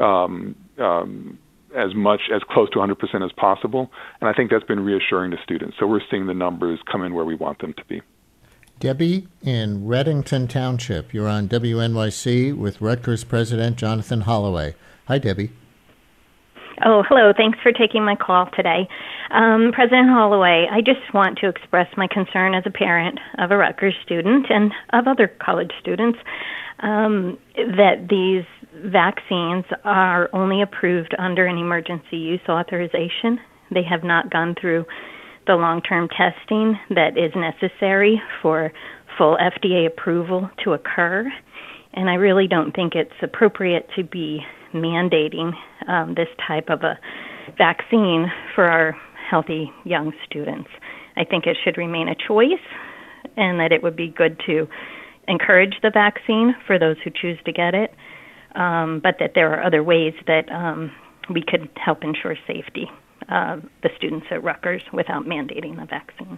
as close to 100% as possible. And I think that's been reassuring to students. So we're seeing the numbers come in where we want them to be. Debbie in Reddington Township, you're on WNYC with Rutgers President Jonathan Holloway. Hi, Debbie. Oh, hello. Thanks for taking my call today. President Holloway, I just want to express my concern as a parent of a Rutgers student and of other college students that these vaccines are only approved under an emergency use authorization. They have not gone through the long-term testing that is necessary for full FDA approval to occur. And I really don't think it's appropriate to be mandating this type of a vaccine for our healthy young students. I think it should remain a choice, and that it would be good to encourage the vaccine for those who choose to get it, but that there are other ways that we could help ensure safety of the students at Rutgers without mandating the vaccine.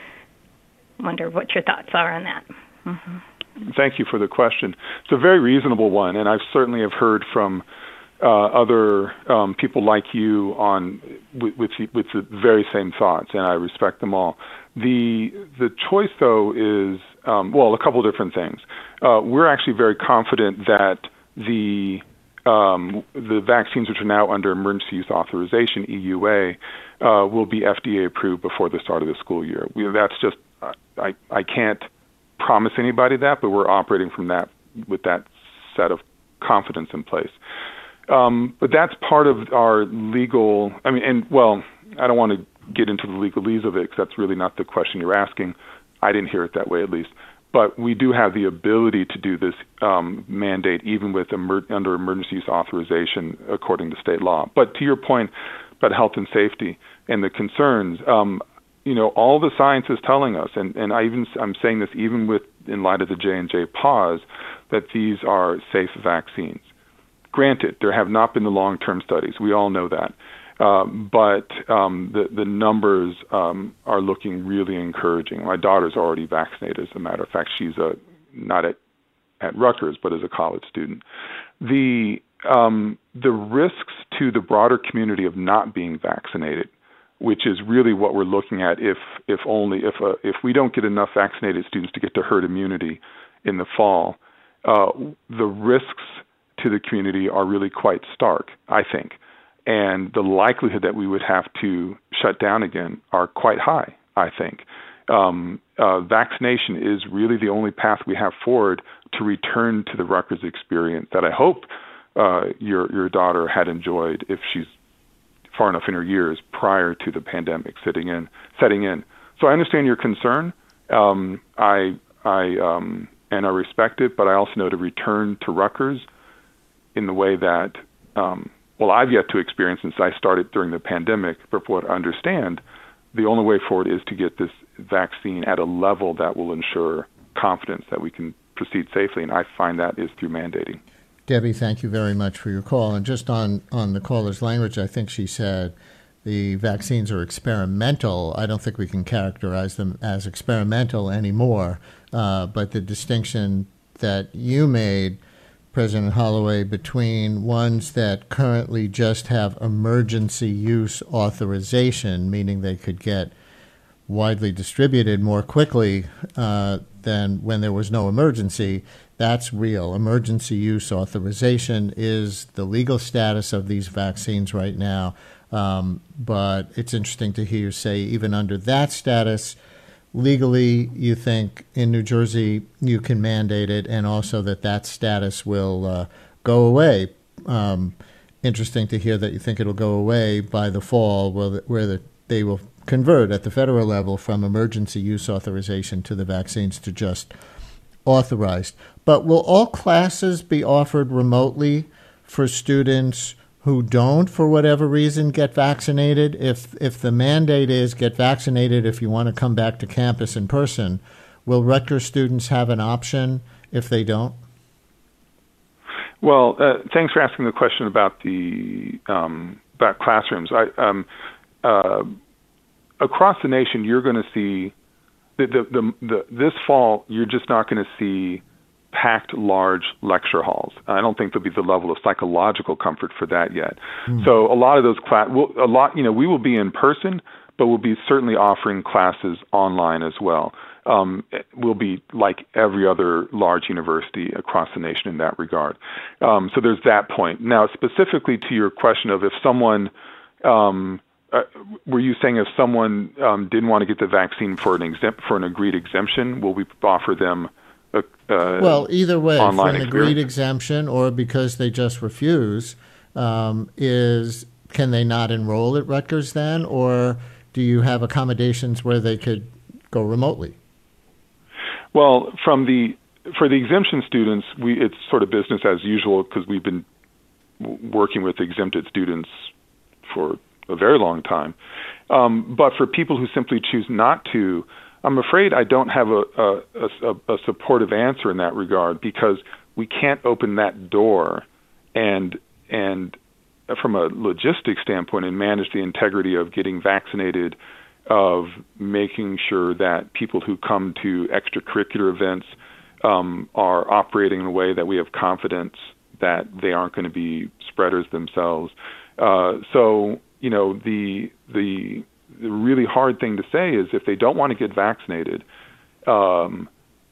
I wonder what your thoughts are on that. Mm-hmm. Thank you for the question. It's a very reasonable one, and I certainly have heard from other people like you with the very same thoughts, and I respect them all. The choice, though, is a couple of different things. We're actually very confident that the vaccines which are now under emergency use authorization (EUA) will be FDA approved before the start of the school year. That's just I can't promise anybody that, but we're operating from that with that set of confidence in place. But that's part of our legal. I don't want to get into the legalese of it because that's really not the question you're asking. I didn't hear it that way, at least. But we do have the ability to do this mandate even with under emergency use authorization according to state law. But to your point about health and safety and the concerns, all the science is telling us, and I'm saying this even in light of the J&J pause, that these are safe vaccines. Granted, there have not been the long-term studies. We all know that. But the numbers are looking really encouraging. My daughter's already vaccinated. As a matter of fact, she's not at Rutgers, but as a college student. The risks to the broader community of not being vaccinated, which is really what we're looking at, if we don't get enough vaccinated students to get to herd immunity in the fall, the risks to the community are really quite stark, I think. And the likelihood that we would have to shut down again are quite high, I think. Vaccination is really the only path we have forward to return to the Rutgers experience that I hope your daughter had enjoyed if she's far enough in her years prior to the pandemic setting in. So I understand your concern. I respect it, but I also know to return to Rutgers in the way that I've yet to experience since I started during the pandemic, but for what I understand, the only way forward is to get this vaccine at a level that will ensure confidence that we can proceed safely, and I find that is through mandating. Debbie, thank you very much for your call. And just on the caller's language, I think she said the vaccines are experimental. I don't think we can characterize them as experimental anymore, but the distinction that you made, President Holloway, between ones that currently just have emergency use authorization, meaning they could get widely distributed more quickly than when there was no emergency, that's real. Emergency use authorization is the legal status of these vaccines right now. But it's interesting to hear you say even under that status, legally, you think in New Jersey you can mandate it, and also that status will go away. Interesting to hear that you think it'll go away by the fall, where the they will convert at the federal level from emergency use authorization to the vaccines to just authorized. But will all classes be offered remotely for students who don't, for whatever reason, get vaccinated? If the mandate is get vaccinated if you want to come back to campus in person, will Rutgers students have an option if they don't? Well, thanks for asking the question about the about classrooms. Across the nation, you're going to see this fall. You're just not going to see packed large lecture halls. I don't think there'll be the level of psychological comfort for that yet. So a lot of those we will be in person, but we'll be certainly offering classes online as well. We'll be like every other large university across the nation in that regard. So there's that point. Now, specifically to your question of if someone, were you saying if someone didn't want to get the vaccine for an agreed exemption, will we offer them well, either way, for an experience? Agreed exemption or because they just refuse, can they not enroll at Rutgers then, or do you have accommodations where they could go remotely? Well, for the exemption students, it's sort of business as usual because we've been working with exempted students for a very long time. But for people who simply choose not to, I'm afraid I don't have a supportive answer in that regard because we can't open that door and from a logistics standpoint and manage the integrity of getting vaccinated, of making sure that people who come to extracurricular events are operating in a way that we have confidence that they aren't going to be spreaders themselves. So, the really hard thing to say is if they don't want to get vaccinated, the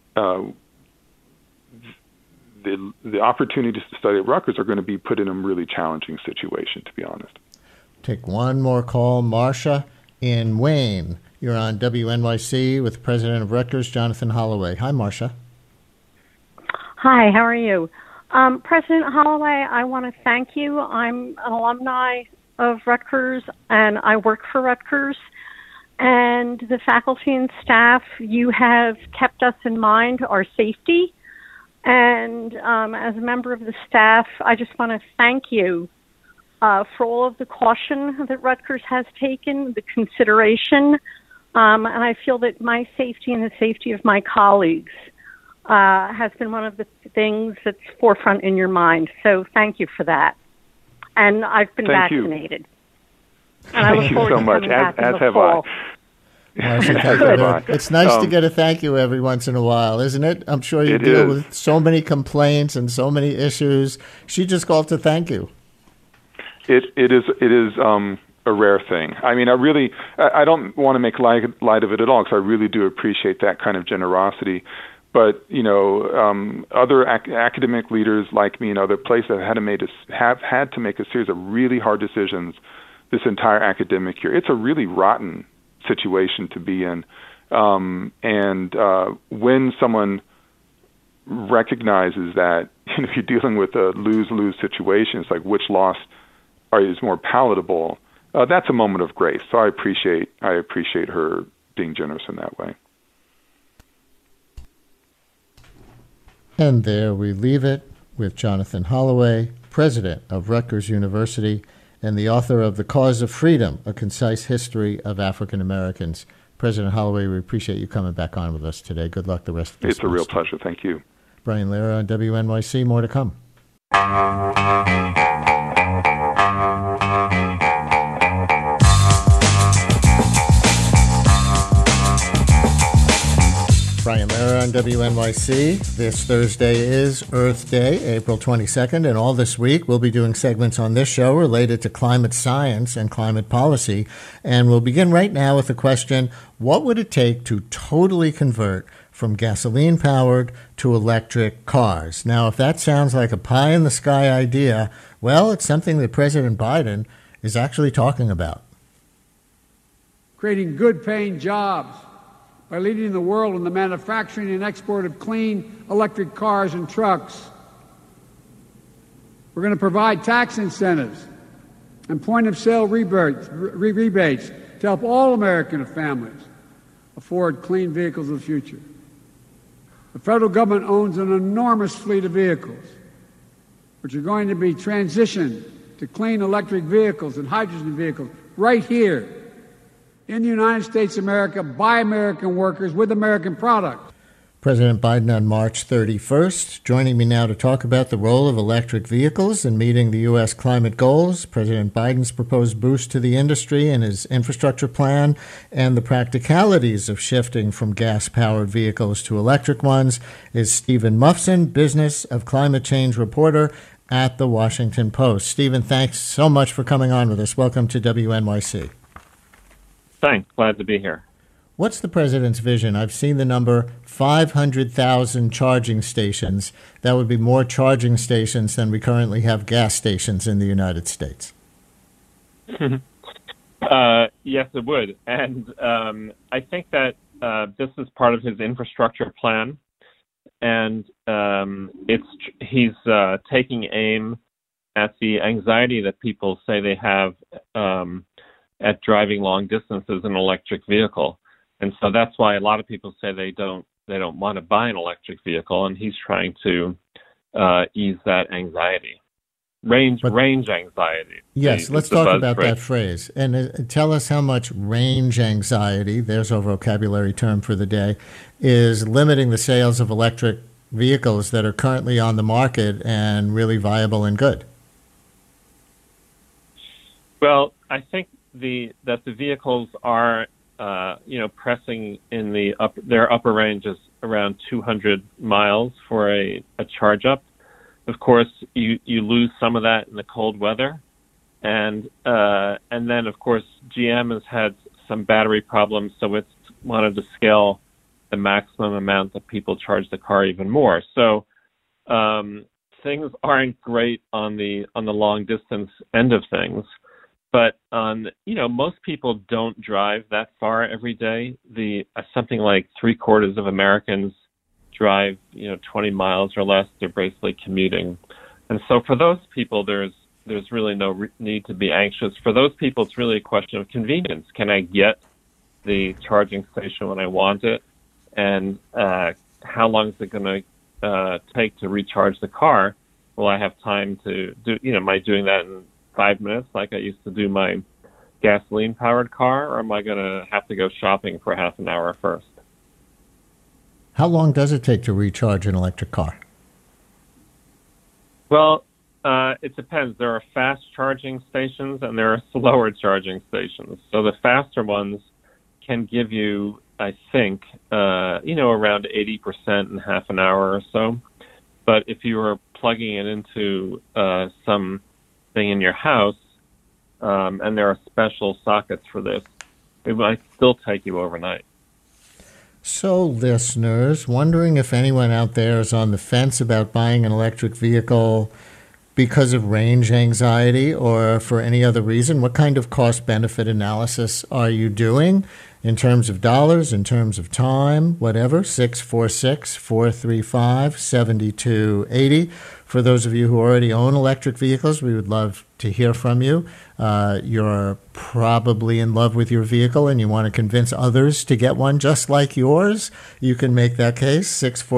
opportunities to study at Rutgers are going to be put in a really challenging situation, to be honest. Take one more call. Marcia in Wayne. You're on WNYC with the president of Rutgers, Jonathan Holloway. Hi, Marcia. Hi, how are you? President Holloway, I want to thank you. I'm an alumni of Rutgers, and I work for Rutgers. And the faculty and staff, you have kept us in mind, our safety. And as a member of the staff, I just want to thank you for all of the caution that Rutgers has taken, the consideration. And I feel that my safety and the safety of my colleagues has been one of the things that's forefront in your mind. So thank you for that. And I've been vaccinated. And I look forward to coming back in the fall. Marcia, it's nice to get a thank you every once in a while, isn't it? I'm sure you deal with so many complaints and so many issues. She just called to thank you. It is a rare thing. I mean, I don't want to make light of it at all because I really do appreciate that kind of generosity. But other academic leaders like me in other places have had to make a series of really hard decisions this entire academic year. It's a really rotten situation to be in, and when someone recognizes that you're dealing with a lose-lose situation, it's like which loss is more palatable. That's a moment of grace. So I appreciate her being generous in that way. And there we leave it with Jonathan Holloway, president of Rutgers University and the author of The Cause of Freedom, A Concise History of African Americans. President Holloway, we appreciate you coming back on with us today. Good luck the rest of the It's a real pleasure. Thank you. Brian Lehrer on WNYC. More to come. Brian Lehrer on WNYC. This Thursday is Earth Day, April 22nd, and all this week we'll be doing segments on this show related to climate science and climate policy. And we'll begin right now with the question, what would it take to totally convert from gasoline-powered to electric cars? Now, if that sounds like a pie-in-the-sky idea, well, it's something that President Biden is actually talking about. Creating good-paying jobs by leading the world in the manufacturing and export of clean electric cars and trucks. We're going to provide tax incentives and point-of-sale rebates to help all American families afford clean vehicles of the future. The federal government owns an enormous fleet of vehicles, which are going to be transitioned to clean electric vehicles and hydrogen vehicles right here in the United States of America by American workers with American products. President Biden on March 31st. Joining me now to talk about the role of electric vehicles in meeting the U.S. climate goals, President Biden's proposed boost to the industry and his infrastructure plan, and the practicalities of shifting from gas-powered vehicles to electric ones, is Stephen Mufson, Business of Climate Change reporter at The Washington Post. Stephen, thanks so much for coming on with us. Welcome to WNYC. Thanks. Glad to be here. What's the president's vision? I've seen the number 500,000 charging stations. That would be more charging stations than we currently have gas stations in the United States. Yes, it would. And I think that this is part of his infrastructure plan. And he's taking aim at the anxiety that people say they have at driving long distances in an electric vehicle. And so that's why a lot of people say they don't want to buy an electric vehicle, and he's trying to ease that anxiety. Range anxiety. Yes, let's talk about that phrase. And tell us how much range anxiety, there's our vocabulary term for the day, is limiting the sales of electric vehicles that are currently on the market and really viable and good. Well, I think that the vehicles are pressing in their upper range is around 200 miles for a charge up. Of course, you lose some of that in the cold weather, and then of course GM has had some battery problems, so it's wanted to scale the maximum amount that people charge the car even more. So things aren't great on the long distance end of things. But most people don't drive that far every day. Something like 3/4 of Americans drive 20 miles or less. They're basically commuting, and so for those people, there's really no need to be anxious. For those people, it's really a question of convenience. Can I get the charging station when I want it, and how long is it going to take to recharge the car? Will I have time to do? Am I doing that in 5 minutes like I used to do my gasoline-powered car, or am I going to have to go shopping for half an hour first? How long does it take to recharge an electric car? Well, it depends. There are fast charging stations and there are slower charging stations. So the faster ones can give you, I think, around 80% in half an hour or so. But if you were plugging it into some thing in your house, and there are special sockets for this, it might still take you overnight. So, listeners, wondering if anyone out there is on the fence about buying an electric vehicle because of range anxiety or for any other reason, what kind of cost-benefit analysis are you doing in terms of dollars, in terms of time, whatever? 646-435-7280. For those of you who already own electric vehicles, we would love to hear from you. You're probably in love with your vehicle and you want to convince others to get one just like yours. You can make that case,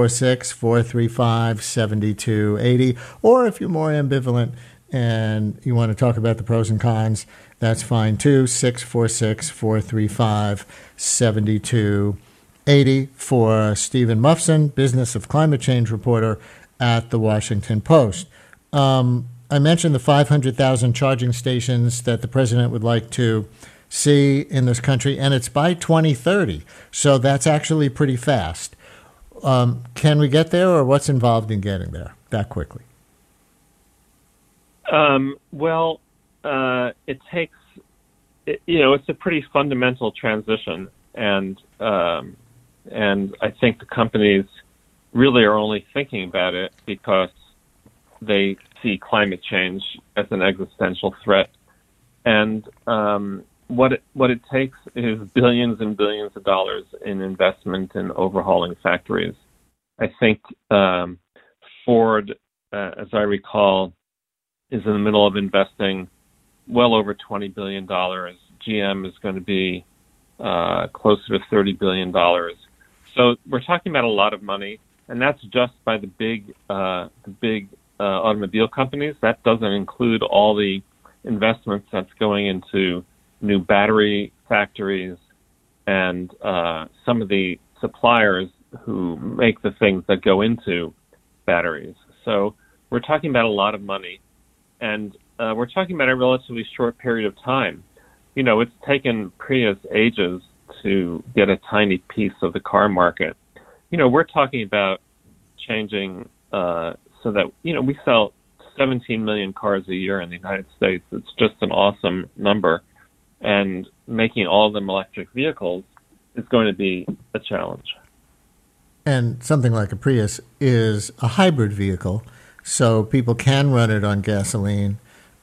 646-435-7280. Or if you're more ambivalent and you want to talk about the pros and cons, that's fine too, 646-435-7280 for Stephen Mufson, Business of Climate Change reporter at The Washington Post. I mentioned the 500,000 charging stations that the president would like to see in this country, and it's by 2030. So that's actually pretty fast. Can we get there, or what's involved in getting there that quickly? It takes, it's a pretty fundamental transition, and I think the companies really are only thinking about it because they see climate change as an existential threat. And what it takes is billions and billions of dollars in investment in overhauling factories. I think Ford, as I recall, is in the middle of investing well over $20 billion GM is going to be closer to $30 billion. So we're talking about a lot of money, and that's just by the big automobile companies. That doesn't include all the investments that's going into new battery factories and some of the suppliers who make the things that go into batteries. So we're talking about a lot of money, and we're talking about a relatively short period of time. You know, it's taken Prius ages to get a tiny piece of the car market. You know, we're talking about changing so that, you know, we sell 17 million cars a year in the United States. It's just an awesome number. And making all of them electric vehicles is going to be a challenge. And something like a Prius is a hybrid vehicle, so people can run it on gasoline.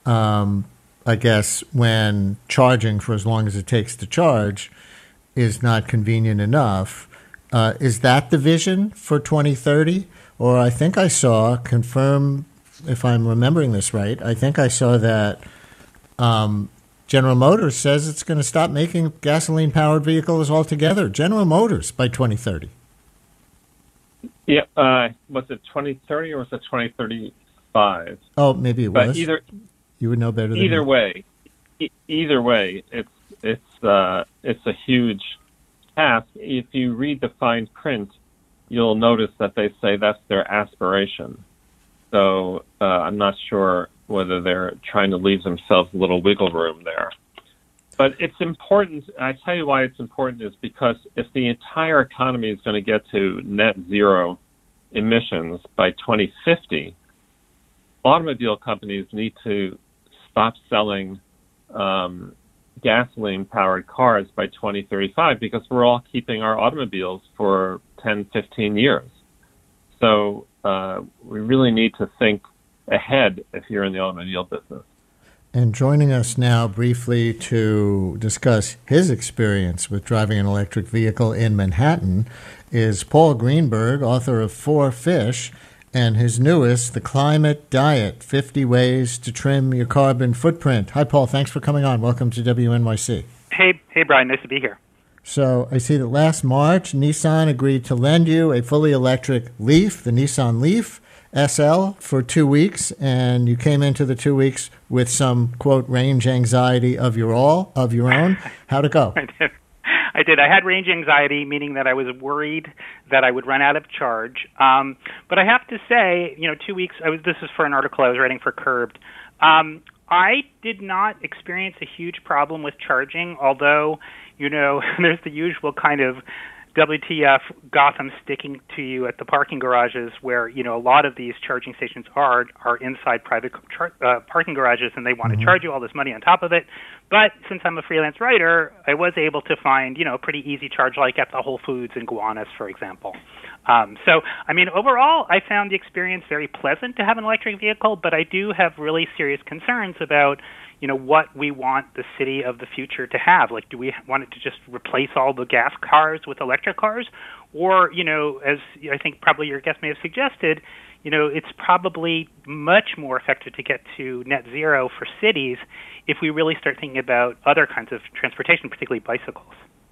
I guess when charging for as long as it takes to charge is not convenient enough. Is that the vision for 2030? Or I think I saw, confirm if I'm remembering this right, I think I saw that General Motors says it's going to stop making gasoline-powered vehicles altogether. General Motors by 2030. Yeah, was it 2030 or was it 2035? Oh, maybe it was. Either you would know better than either me. way. Either way, it's a huge task. If you read the fine print, you'll notice that they say that's their aspiration. So I'm not sure whether they're trying to leave themselves a little wiggle room there. But it's important. I tell you why it's important is because if the entire economy is going to get to net zero emissions by 2050, automobile companies need to stop selling gasoline-powered cars by 2035 because we're all keeping our automobiles for 10, 15 years. So we really need to think ahead if you're in the automobile business. And joining us now briefly to discuss his experience with driving an electric vehicle in Manhattan is Paul Greenberg, author of 4 Fish, and his newest, The Climate Diet, 50 Ways to Trim Your Carbon Footprint. Hi, Paul. Thanks for coming on. Welcome to WNYC. Hey, Brian. Nice to be here. So I see that last March, Nissan agreed to lend you a fully electric Leaf, the Nissan Leaf SL, for 2 weeks, and you came into the 2 weeks with some, quote, range anxiety of your own. How'd it go? I did. I had range anxiety, meaning that I was worried that I would run out of charge. But I have to say, 2 weeks, this is for an article I was writing for Curbed. I did not experience a huge problem with charging, although, there's the usual kind of WTF Gotham sticking to you at the parking garages where, a lot of these charging stations are inside private parking garages, and they want to charge you all this money on top of it. But since I'm a freelance writer, I was able to find, a pretty easy charge, like at the Whole Foods in Gowanus, for example. Overall, I found the experience very pleasant to have an electric vehicle, but I do have really serious concerns about what we want the city of the future to have. Like, do we want it to just replace all the gas cars with electric cars? Or, as I think probably your guest may have suggested, it's probably much more effective to get to net zero for cities if we really start thinking about other kinds of transportation, particularly bicycles.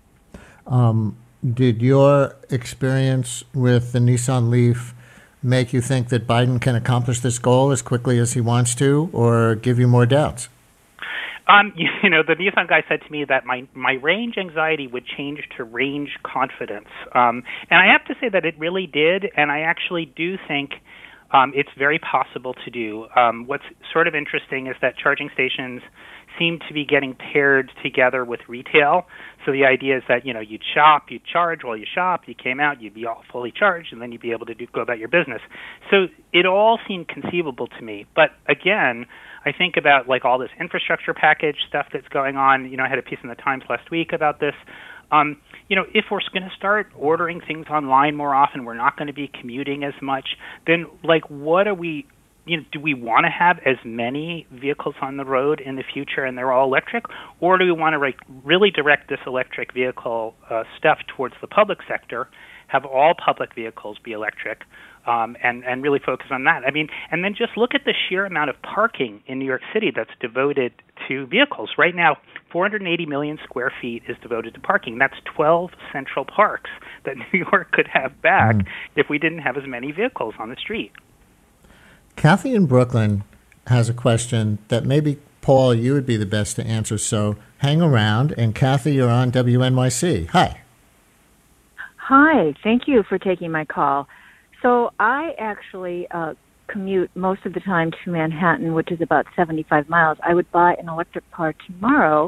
Did your experience with the Nissan Leaf make you think that Biden can accomplish this goal as quickly as he wants to, or give you more doubts? The Nissan guy said to me that my range anxiety would change to range confidence. And I have to say that it really did, and I actually do think it's very possible to do. What's sort of interesting is that charging stations seem to be getting paired together with retail. So the idea is that, you'd shop, you'd charge while you shop, you came out, you'd be all fully charged, and then you'd be able to go about your business. So it all seemed conceivable to me. But again, I think about all this infrastructure package stuff that's going on. I had a piece in the Times last week about this. If we're going to start ordering things online more often, we're not going to be commuting as much, then what are we do we want to have as many vehicles on the road in the future and they're all electric, or do we want to really direct this electric vehicle stuff towards the public sector, have all public vehicles be electric, and really focus on that? I mean, and then just look at the sheer amount of parking in New York City that's devoted to vehicles. Right now, 480 million square feet is devoted to parking. That's 12 central parks that New York could have back if we didn't have as many vehicles on the street. Kathy in Brooklyn has a question that maybe, Paul, you would be the best to answer. So hang around. And Kathy, you're on WNYC. Hi. Hi. Thank you for taking my call. So I actually commute most of the time to Manhattan, which is about 75 miles. I would buy an electric car tomorrow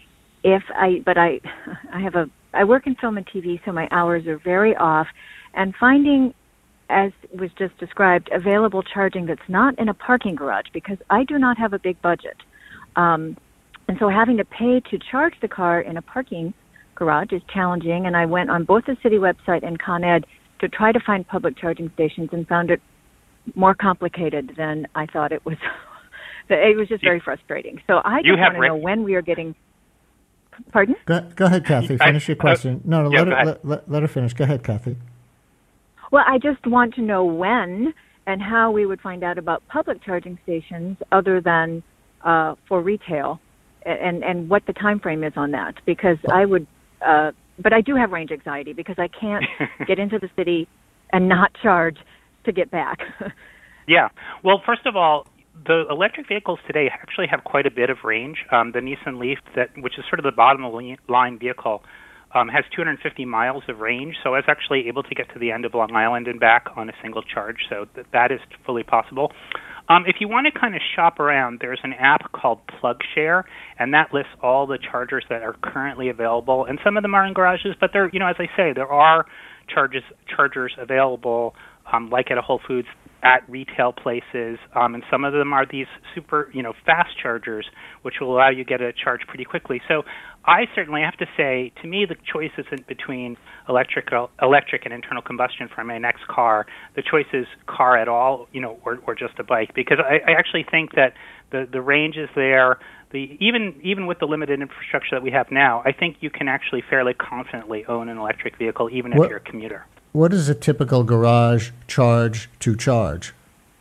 I work in film and TV, so my hours are very off, and finding, as was just described, available charging that's not in a parking garage, because I do not have a big budget. And so having to pay to charge the car in a parking garage is challenging, and I went on both the city website and Con Ed to try to find public charging stations and found it more complicated than I thought it was. It was just very frustrating. So I just want to know when we are getting... Pardon? Go ahead, Kathy. Finish your question. Let her finish. Go ahead, Kathy. Well, I just want to know when and how we would find out about public charging stations other than for retail, and what the time frame is on that. Because I would, but I do have range anxiety because I can't get into the city and not charge to get back. Yeah. Well, first of all, the electric vehicles today actually have quite a bit of range. The Nissan Leaf, which is sort of the bottom of the line vehicle, has 250 miles of range, so I was actually able to get to the end of Long Island and back on a single charge, so that is fully possible. If you want to kind of shop around, there's an app called PlugShare, and that lists all the chargers that are currently available, and some of them are in garages, but there, as I say, there are chargers available, like at a Whole Foods, at retail places, and some of them are these super, fast chargers, which will allow you to get a charge pretty quickly. So I certainly have to say, to me, the choice isn't between electric and internal combustion for my next car. The choice is car at all, or just a bike, because I actually think that the range is there. Even with the limited infrastructure that we have now, I think you can actually fairly confidently own an electric vehicle, even if you're a commuter. What is a typical garage charge to charge?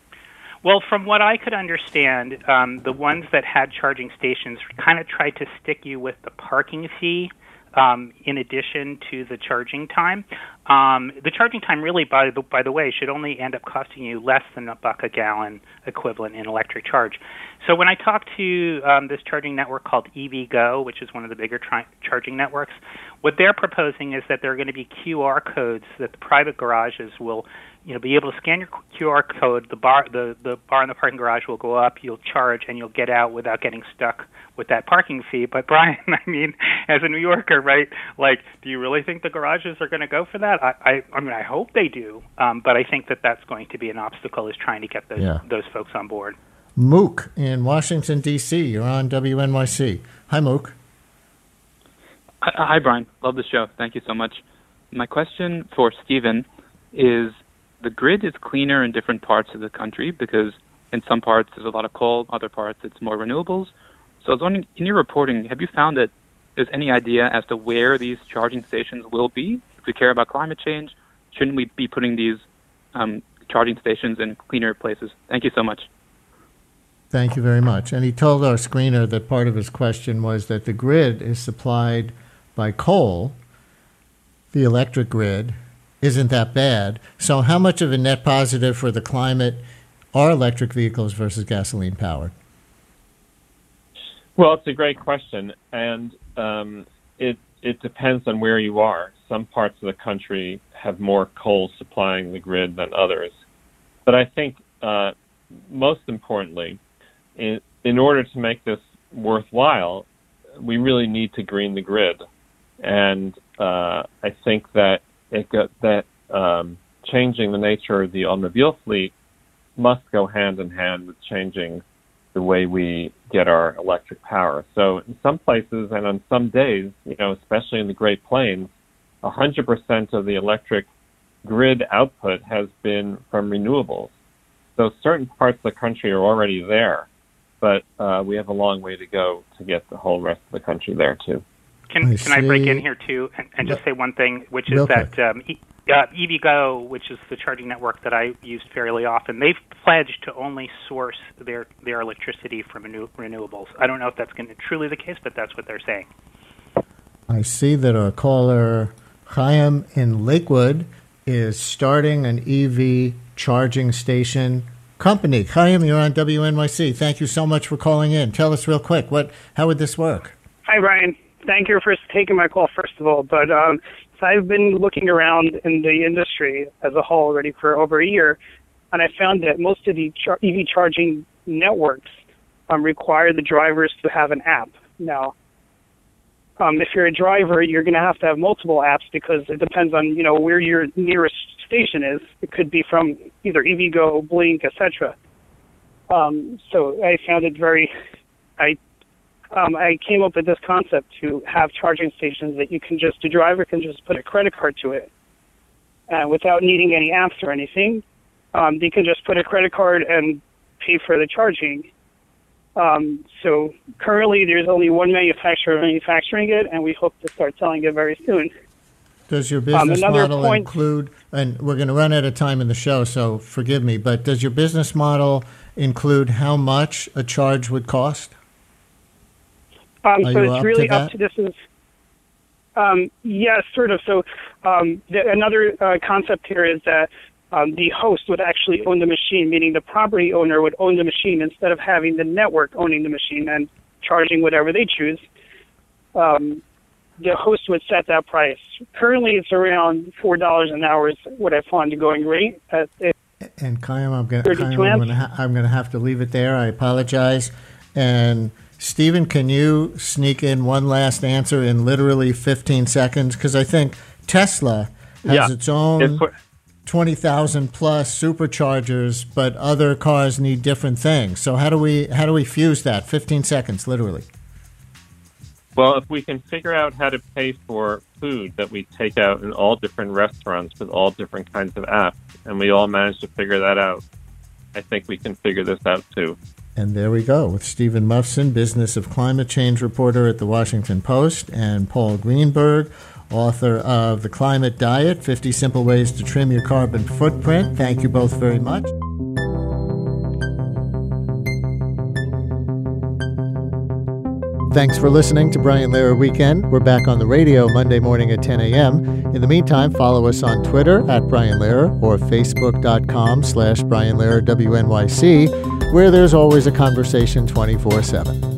Well, from what I could understand, the ones that had charging stations kind of tried to stick you with the parking fee in addition to the charging time. The charging time really, by the way, should only end up costing you less than $1 a gallon equivalent in electric charge. So when I talked to this charging network called EVgo, which is one of the bigger charging networks, what they're proposing is that there are going to be QR codes that the private garages will be able to scan your QR code. The bar in the parking garage will go up. You'll charge, and you'll get out without getting stuck with that parking fee. But Brian, I mean, as a New Yorker, right? Like, do you really think the garages are going to go for that? I mean, I hope they do. But I think that that's going to be an obstacle, is trying to get those folks on board. Mook in Washington, D.C. You're on WNYC. Hi, Mook. Hi, Brian. Love the show. Thank you so much. My question for Stephen is, the grid is cleaner in different parts of the country because in some parts there's a lot of coal, other parts it's more renewables. So I was wondering, in your reporting, have you found that there's any idea as to where these charging stations will be? If we care about climate change, shouldn't we be putting these charging stations in cleaner places? Thank you so much. Thank you very much. And he told our screener that part of his question was that the grid is supplied by coal. The electric grid isn't that bad. So how much of a net positive for the climate are electric vehicles versus gasoline powered? Well, it's a great question, and it depends on where you are. Some parts of the country have more coal supplying the grid than others. But I think most importantly, in order to make this worthwhile, we really need to green the grid. And I think that changing the nature of the automobile fleet must go hand in hand with changing the way we get our electric power. So in some places and on some days, especially in the Great Plains, 100% of the electric grid output has been from renewables. So certain parts of the country are already there, but we have a long way to go to get the whole rest of the country there too. Can I break in here too and just say one thing, which is that EVgo, which is the charging network that I use fairly often, they've pledged to only source their electricity from renewables. I don't know if that's truly the case, but that's what they're saying. I see that our caller, Chaim in Lakewood, is starting an EV charging station company. Chaim, you're on WNYC. Thank you so much for calling in. Tell us real quick, how would this work? Hi, Brian. Thank you for taking my call, first of all. But so I've been looking around in the industry as a whole already for over a year, and I found that most of the EV charging networks require the drivers to have an app. Now, if you're a driver, you're going to have multiple apps because it depends on where your nearest station is. It could be from either EVgo, Blink, etc. So I found it I came up with this concept to have charging stations that the driver can just put a credit card to it, without needing any apps or anything. They can just put a credit card and pay for the charging. So currently there's only one manufacturer manufacturing it, and we hope to start selling it very soon. Does your business model include, and we're going to run out of time in the show, so forgive me, but does your business model include how much a charge would cost? So it's really up to this is, yes, sort of. So another concept here is that the host would actually own the machine, meaning the property owner would own the machine instead of having the network owning the machine and charging whatever they choose. The host would set that price. Currently, it's around $4 an hour is what I found the going rate. And Chaim, I'm going to have to leave it there. I apologize. And Stephen, can you sneak in one last answer in literally 15 seconds? Because I think Tesla has its own 20,000 plus superchargers, but other cars need different things. So how do we fuse that? 15 seconds, literally. Well, if we can figure out how to pay for food that we take out in all different restaurants with all different kinds of apps, and we all manage to figure that out, I think we can figure this out too. And there we go with Stephen Mufson, Business of Climate Change reporter at the Washington Post, and Paul Greenberg, author of The Climate Diet, 50 Simple Ways to Trim Your Carbon Footprint. Thank you both very much. Thanks for listening to Brian Lehrer Weekend. We're back on the radio Monday morning at 10 a.m. In the meantime, follow us on Twitter at Brian Lehrer or Facebook.com/Brian Lehrer WNYC, where there's always a conversation 24/7.